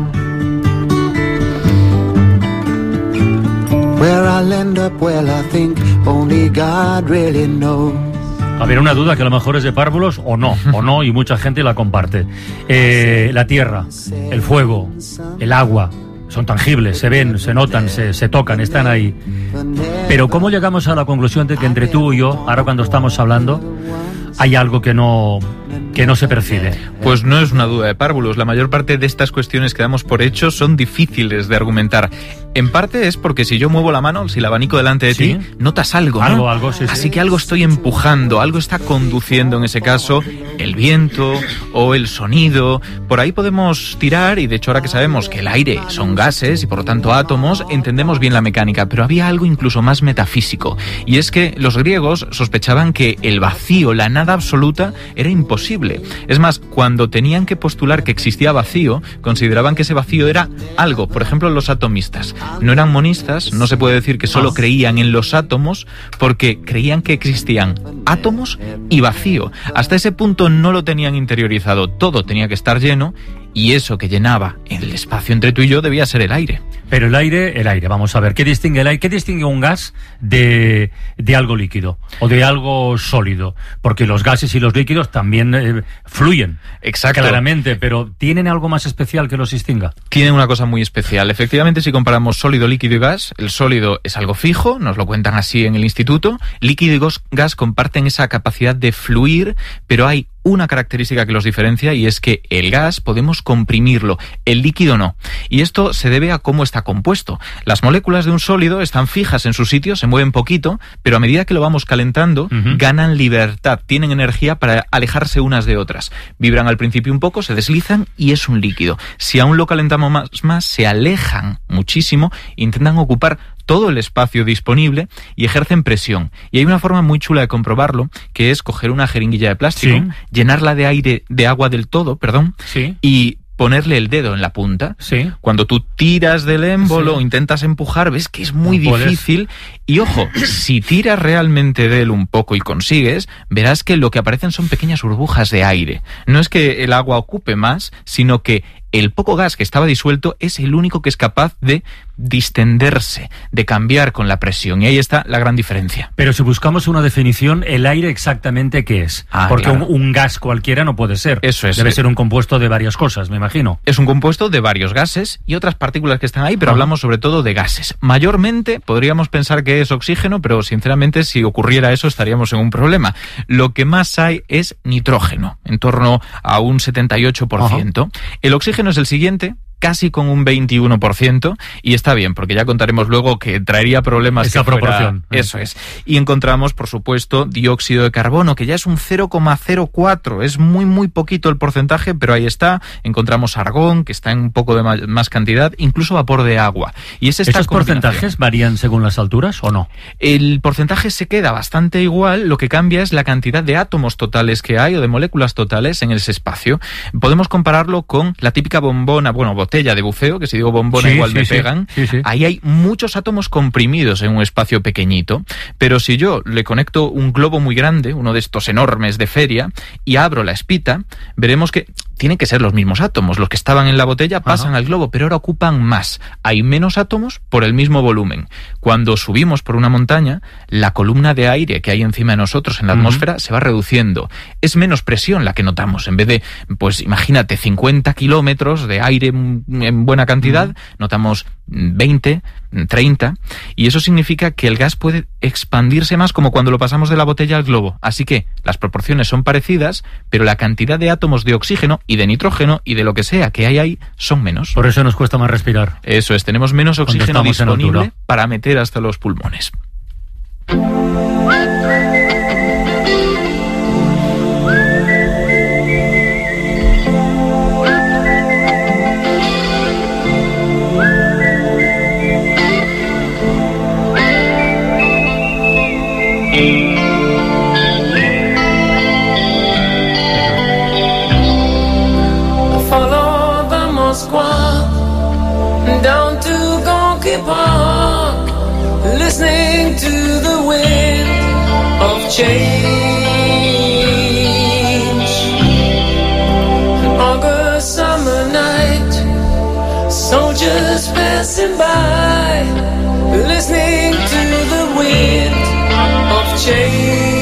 Where I'll end up, well, I think only God really knows. A ver, una duda que a lo mejor es de párvulos o no, o no, y mucha gente la comparte. Eh, la tierra, el fuego, el agua, son tangibles, se ven, se notan, se, se tocan, están ahí. Pero ¿cómo llegamos a la conclusión de que entre tú y yo, ahora cuando estamos hablando, hay algo que no, que no se percibe? Pues no es una duda de párvulos. La mayor parte de estas cuestiones que damos por hecho son difíciles de argumentar. En parte es porque si yo muevo la mano, si el abanico delante de ¿Sí? ti, notas algo, ¿no? Algo, algo, sí, Así sí. que algo estoy empujando, algo está conduciendo en ese caso, el viento o el sonido. Por ahí podemos tirar, y de hecho ahora que sabemos que el aire son gases y por lo tanto átomos, entendemos bien la mecánica, pero había algo incluso más metafísico. Y es que los griegos sospechaban que el vacío, la nada absoluta, era imposible. Es más, cuando tenían que postular que existía vacío, consideraban que ese vacío era algo. Por ejemplo, los atomistas. No eran monistas, no se puede decir que solo creían en los átomos, porque creían que existían átomos y vacío. Hasta ese punto no lo tenían interiorizado, todo tenía que estar lleno, y eso que llenaba el espacio entre tú y yo debía ser el aire. Pero el aire, el aire, vamos a ver, ¿qué distingue el aire? ¿Qué distingue un gas de, de algo líquido o de algo sólido? Porque los gases y los líquidos también eh, fluyen. Exacto. Claramente, pero ¿tienen algo más especial que los distinga? Tienen una cosa muy especial. Efectivamente, si comparamos sólido, líquido y gas, el sólido es algo fijo, nos lo cuentan así en el instituto. Líquido y gas comparten esa capacidad de fluir, pero hay una característica que los diferencia, y es que el gas podemos comprimirlo, el líquido no. Y esto se debe a cómo está compuesto. Las moléculas de un sólido están fijas en su sitio, se mueven poquito, pero a medida que lo vamos calentando, uh-huh. ganan libertad, tienen energía para alejarse unas de otras. Vibran al principio un poco, se deslizan y es un líquido. Si aún lo calentamos más, más se alejan muchísimo, intentan ocupar todo el espacio disponible y ejercen presión. Y hay una forma muy chula de comprobarlo, que es coger una jeringuilla de plástico, sí. llenarla de aire, de agua del todo, perdón, sí. y ponerle el dedo en la punta. Sí. Cuando tú tiras del émbolo, sí. intentas empujar, ves que es muy no difícil. Y ojo, si tiras realmente de él un poco y consigues, verás que lo que aparecen son pequeñas burbujas de aire. No es que el agua ocupe más, sino que el poco gas que estaba disuelto es el único que es capaz de distenderse, de cambiar con la presión. Y ahí está la gran diferencia. Pero si buscamos una definición, ¿el aire exactamente qué es? Ah, Porque claro. un, un gas cualquiera no puede ser. Eso es. Debe ser un compuesto de varias cosas, me imagino. Es un compuesto de varios gases y otras partículas que están ahí, pero Ah. hablamos sobre todo de gases. Mayormente podríamos pensar que es oxígeno, pero sinceramente si ocurriera eso estaríamos en un problema. Lo que más hay es nitrógeno, en torno a un setenta y ocho por ciento. Ajá. El oxígeno es el siguiente, casi con un veintiuno por ciento, y está bien, porque ya contaremos luego que traería problemas. Esa que fuera, proporción. Eso es. Y encontramos, por supuesto, dióxido de carbono, que ya es un cero coma cero cuatro, es muy, muy poquito el porcentaje, pero ahí está. Encontramos argón, que está en un poco de más cantidad, incluso vapor de agua. Y es esta ¿Esos porcentajes varían según las alturas o no? El porcentaje se queda bastante igual, lo que cambia es la cantidad de átomos totales que hay, o de moléculas totales en ese espacio. Podemos compararlo con la típica bombona, bueno, botella de buceo, que si digo bombona sí, igual sí, me sí, pegan. Sí, sí. Ahí hay muchos átomos comprimidos en un espacio pequeñito, pero si yo le conecto un globo muy grande, uno de estos enormes de feria, y abro la espita, veremos que tienen que ser los mismos átomos. Los que estaban en la botella pasan Ajá. al globo, pero ahora ocupan más. Hay menos átomos por el mismo volumen. Cuando subimos por una montaña, la columna de aire que hay encima de nosotros en la uh-huh. atmósfera se va reduciendo. Es menos presión la que notamos. En vez de, pues imagínate, cincuenta kilómetros de aire en buena cantidad, uh-huh. notamos veinte, treinta, y eso significa que el gas puede expandirse más, como cuando lo pasamos de la botella al globo. Así que las proporciones son parecidas, pero la cantidad de átomos de oxígeno y de nitrógeno y de lo que sea que hay ahí son menos. Por eso nos cuesta más respirar. Eso es, tenemos menos oxígeno disponible para meter hasta los pulmones. Down to Gonky Park, listening to the wind of change. An August summer night, soldiers passing by, listening to the wind of change.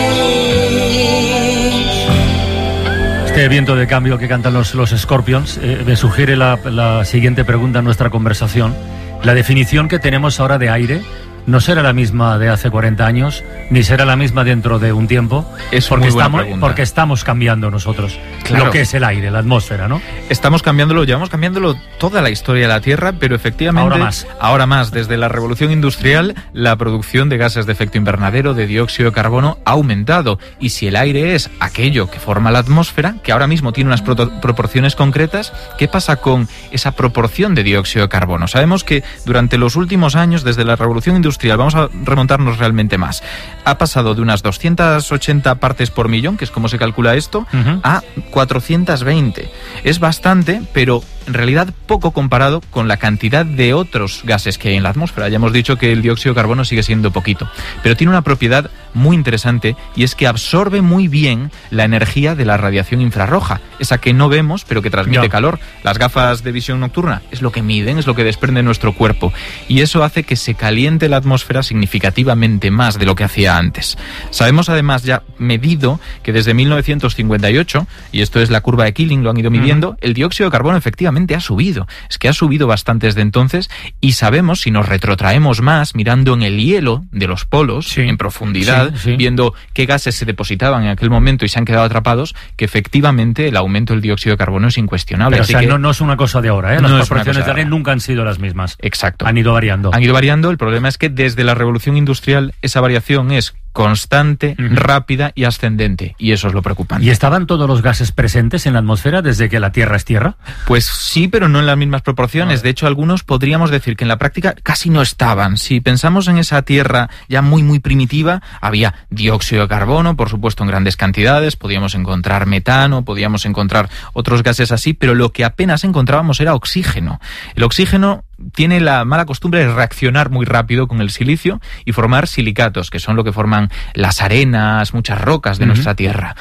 Este viento de cambio que cantan los, los Scorpions eh, me sugiere la, la siguiente pregunta en nuestra conversación. La definición que tenemos ahora de aire no será la misma de hace cuarenta años, ni será la misma dentro de un tiempo, es porque, muy buena estamos, pregunta. porque estamos cambiando nosotros claro. lo que es el aire, la atmósfera, ¿no? Estamos cambiándolo, llevamos cambiándolo toda la historia de la Tierra, pero efectivamente ahora más. Ahora más, desde la revolución industrial, la producción de gases de efecto invernadero, de dióxido de carbono, ha aumentado. Y si el aire es aquello que forma la atmósfera, que ahora mismo tiene unas pro- proporciones concretas, ¿qué pasa con esa proporción de dióxido de carbono? Sabemos que durante los últimos años, desde la revolución industrial, vamos a remontarnos realmente más, ha pasado de unas doscientas ochenta partes por millón, que es como se calcula esto, uh-huh. a cuatrocientas veinte. Es bastante, pero en realidad poco comparado con la cantidad de otros gases que hay en la atmósfera. Ya hemos dicho que el dióxido de carbono sigue siendo poquito, pero tiene una propiedad muy interesante, y es que absorbe muy bien la energía de la radiación infrarroja, esa que no vemos pero que transmite ya. calor. Las gafas de visión nocturna es lo que miden, es lo que desprende nuestro cuerpo, y eso hace que se caliente la atmósfera significativamente más de lo que hacía antes. Sabemos además, ya medido, que desde mil novecientos cincuenta y ocho, y esto es la curva de Killing, lo han ido midiendo, uh-huh. el dióxido de carbono efectivamente ha subido. Es que ha subido bastante desde entonces, y sabemos, si nos retrotraemos más, mirando en el hielo de los polos, sí. en profundidad, sí, sí. viendo qué gases se depositaban en aquel momento y se han quedado atrapados, que efectivamente el aumento del dióxido de carbono es incuestionable. Pero, Así o sea, que no, no es una cosa de ahora, ¿eh? Las no proporciones de aire nunca han sido las mismas. Exacto. Han ido variando. Han ido variando. El problema es que desde la revolución industrial esa variación es constante, uh-huh. rápida y ascendente, y eso es lo preocupante. ¿Y estaban todos los gases presentes en la atmósfera desde que la Tierra es Tierra? Pues sí, pero no en las mismas proporciones. De hecho, algunos podríamos decir que en la práctica casi no estaban. Si pensamos en esa Tierra ya muy, muy primitiva, había dióxido de carbono, por supuesto en grandes cantidades, podíamos encontrar metano, podíamos encontrar otros gases así, pero lo que apenas encontrábamos era oxígeno. El oxígeno tiene la mala costumbre de reaccionar muy rápido con el silicio y formar silicatos, que son lo que forman las arenas, muchas rocas de uh-huh. nuestra Tierra.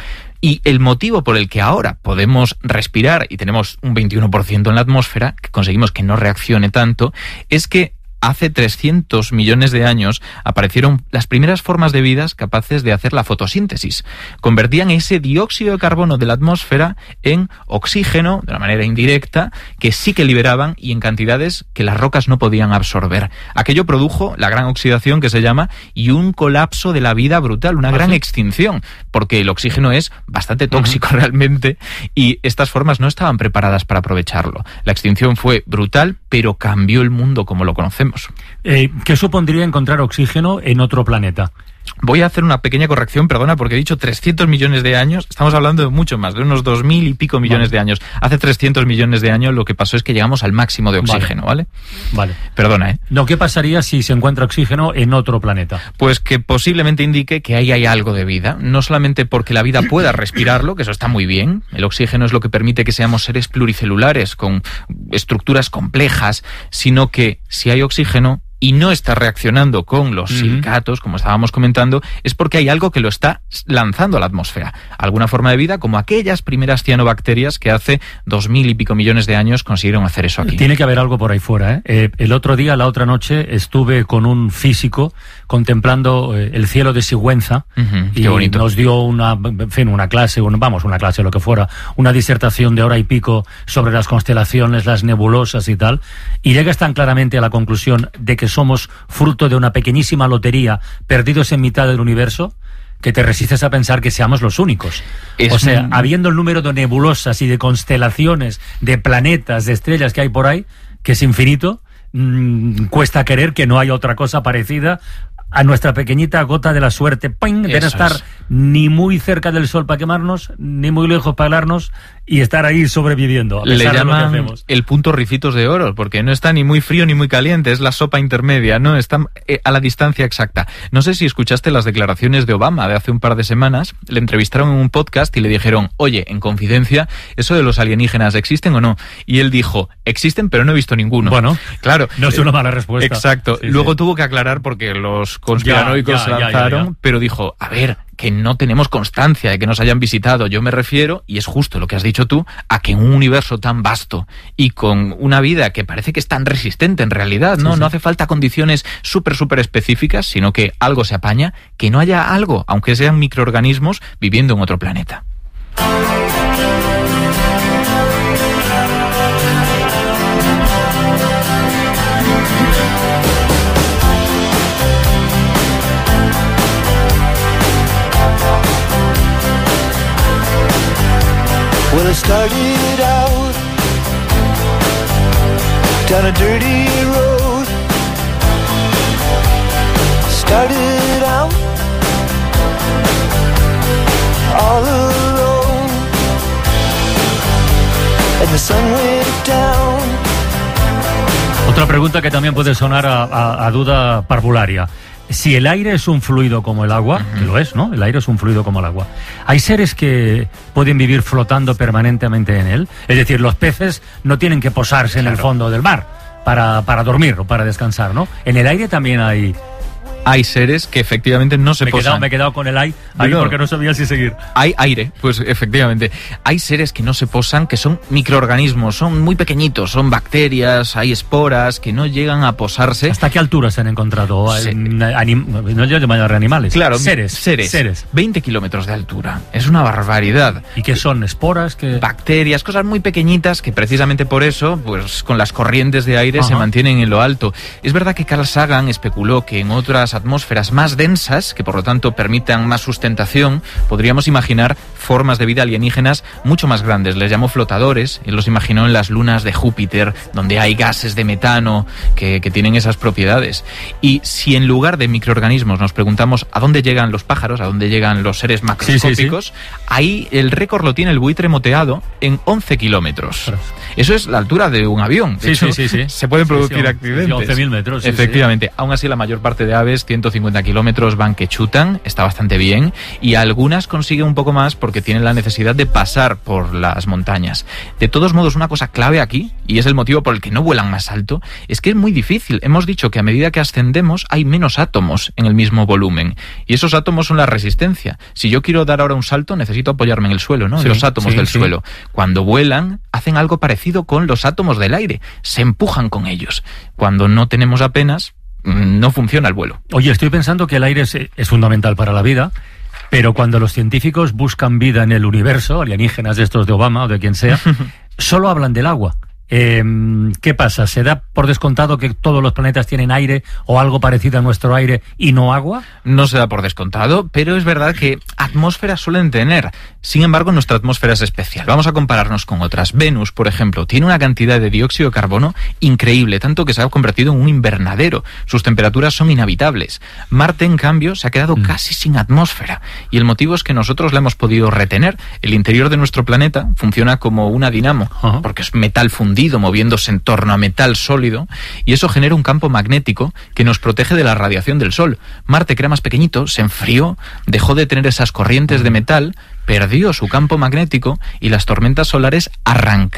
Y el motivo por el que ahora podemos respirar y tenemos un veintiuno por ciento en la atmósfera, que conseguimos que no reaccione tanto, es que hace trescientos millones de años aparecieron las primeras formas de vida capaces de hacer la fotosíntesis. Convertían ese dióxido de carbono de la atmósfera en oxígeno, de una manera indirecta, que sí que liberaban y en cantidades que las rocas no podían absorber. Aquello produjo la gran oxidación que se llama y un colapso de la vida brutal, una gran extinción, porque el oxígeno es bastante tóxico uh-huh. realmente y estas formas no estaban preparadas para aprovecharlo. La extinción fue brutal, pero cambió el mundo como lo conocemos. Eh, ¿Qué supondría encontrar oxígeno en otro planeta? Voy a hacer una pequeña corrección, perdona, porque he dicho trescientos millones de años, estamos hablando de mucho más, de unos dos mil y pico millones vale. de años. Hace trescientos millones de años lo que pasó es que llegamos al máximo de oxígeno, ¿vale? Vale. Perdona, ¿eh? No, ¿qué pasaría si se encuentra oxígeno en otro planeta? Pues que posiblemente indique que ahí hay algo de vida, no solamente porque la vida pueda respirarlo, que eso está muy bien, el oxígeno es lo que permite que seamos seres pluricelulares con estructuras complejas, sino que si hay oxígeno y no está reaccionando con los uh-huh. silicatos, como estábamos comentando, es porque hay algo que lo está lanzando a la atmósfera. Alguna forma de vida, como aquellas primeras cianobacterias que hace dos mil y pico millones de años consiguieron hacer eso aquí. Tiene que haber algo por ahí fuera, ¿eh? Eh, el otro día, la otra noche, estuve con un físico contemplando eh, el cielo de Sigüenza uh-huh. y Qué bonito. Nos dio una, en fin, una clase, un, vamos, una clase, lo que fuera, una disertación de hora y pico sobre las constelaciones, las nebulosas y tal, y llegas tan claramente a la conclusión de que somos fruto de una pequeñísima lotería, perdidos en mitad del universo, que te resistes a pensar que seamos los únicos. Es o sea, un... habiendo el número de nebulosas y de constelaciones, de planetas, de estrellas que hay por ahí, que es infinito, mmm, cuesta creer que no haya otra cosa parecida a nuestra pequeñita gota de la suerte, ¡ping!, de no estar es. ni muy cerca del sol para quemarnos, ni muy lejos para helarnos, y estar ahí sobreviviendo, a pesar Le llaman de lo que hacemos. El punto Ricitos de Oro, porque no está ni muy frío ni muy caliente, es la sopa intermedia, ¿no? Está a la distancia exacta. No sé si escuchaste las declaraciones de Obama de hace un par de semanas, le entrevistaron en un podcast y le dijeron, oye, en confidencia, ¿eso de los alienígenas existen o no? Y él dijo, existen, pero no he visto ninguno. Bueno, claro. No es una mala respuesta. Exacto. Sí, Luego sí. tuvo que aclarar porque los conspiranoicos ya, ya, se lanzaron, ya, ya, ya. pero dijo, a ver, que no tenemos constancia de que nos hayan visitado. Yo me refiero, y es justo lo que has dicho tú, a que en un universo tan vasto y con una vida que parece que es tan resistente en realidad, ¿no? Sí, sí. No hace falta condiciones súper, súper específicas, sino que algo se apaña, que no haya algo, aunque sean microorganismos, viviendo en otro planeta. Well, I started out down a dirty road. Started out all alone, and the sun went down. Otra pregunta que también puede sonar a, a, a duda parvularia. Si el aire es un fluido como el agua, uh-huh. que lo es, ¿no? El aire es un fluido como el agua. ¿Hay seres que pueden vivir flotando permanentemente en él? Es decir, los peces no tienen que posarse claro. en el fondo del mar para, para dormir o para descansar, ¿no? En el aire también hay... Hay seres que efectivamente no se me he posan. Quedado, me he quedado con el aire ahí no, porque no sabía si seguir. Hay aire, pues efectivamente. Hay seres que no se posan, que son microorganismos, son muy pequeñitos, son bacterias, hay esporas que no llegan a posarse. ¿Hasta qué altura se han encontrado? Sí. Anim, no yo llamaré animales. Claro, seres. Seres. Seres. veinte kilómetros de altura. Es una barbaridad. ¿Y qué son? ¿Esporas? Que... Bacterias, cosas muy pequeñitas que precisamente por eso, pues con las corrientes de aire Ajá. se mantienen en lo alto. Es verdad que Carl Sagan especuló que en otras atmósferas más densas, que por lo tanto permitan más sustentación, podríamos imaginar formas de vida alienígenas mucho más grandes. Les llamó flotadores, él los imaginó en las lunas de Júpiter, donde hay gases de metano que, que tienen esas propiedades. Y si en lugar de microorganismos nos preguntamos a dónde llegan los pájaros, a dónde llegan los seres macroscópicos, sí, sí, sí. ahí el récord lo tiene el buitre moteado en once kilómetros. Eso es la altura de un avión. De sí, hecho, sí, sí, sí. se pueden producir sí, sí, accidentes. once mil metros. Sí, Efectivamente. Sí. Aún así, la mayor parte de aves distancias, ciento cincuenta kilómetros, van que chutan, está bastante bien, y algunas consiguen un poco más porque tienen la necesidad de pasar por las montañas. De todos modos, una cosa clave aquí, y es el motivo por el que no vuelan más alto, es que es muy difícil. Hemos dicho que a medida que ascendemos hay menos átomos en el mismo volumen, y esos átomos son la resistencia. Si yo quiero dar ahora un salto, necesito apoyarme en el suelo, ¿no? Sí, los átomos sí, del sí. suelo. Cuando vuelan, hacen algo parecido con los átomos del aire, se empujan con ellos. Cuando no tenemos apenas, no funciona el vuelo. Oye, estoy pensando que el aire es, es fundamental para la vida, pero cuando los científicos buscan vida en el universo, alienígenas de estos de Obama o de quien sea, solo hablan del agua. Eh, ¿Qué pasa? ¿Se da por descontado que todos los planetas tienen aire o algo parecido a nuestro aire y no agua? No se da por descontado, pero es verdad que atmósferas suelen tener. Sin embargo, nuestra atmósfera es especial. Vamos a compararnos con otras. Venus, por ejemplo, tiene una cantidad de dióxido de carbono increíble, tanto que se ha convertido en un invernadero. Sus temperaturas son inhabitables. Marte, en cambio, se ha quedado mm. casi sin atmósfera. Y el motivo es que nosotros la hemos podido retener. El interior de nuestro planeta funciona como una dinamo, uh-huh. porque es metal fundido, moviéndose en torno a metal sólido, y eso genera un campo magnético que nos protege de la radiación del Sol. Marte, que era más pequeñito, se enfrió, dejó de tener esas corrientes de metal, perdió su campo magnético y las tormentas solares arrancaron.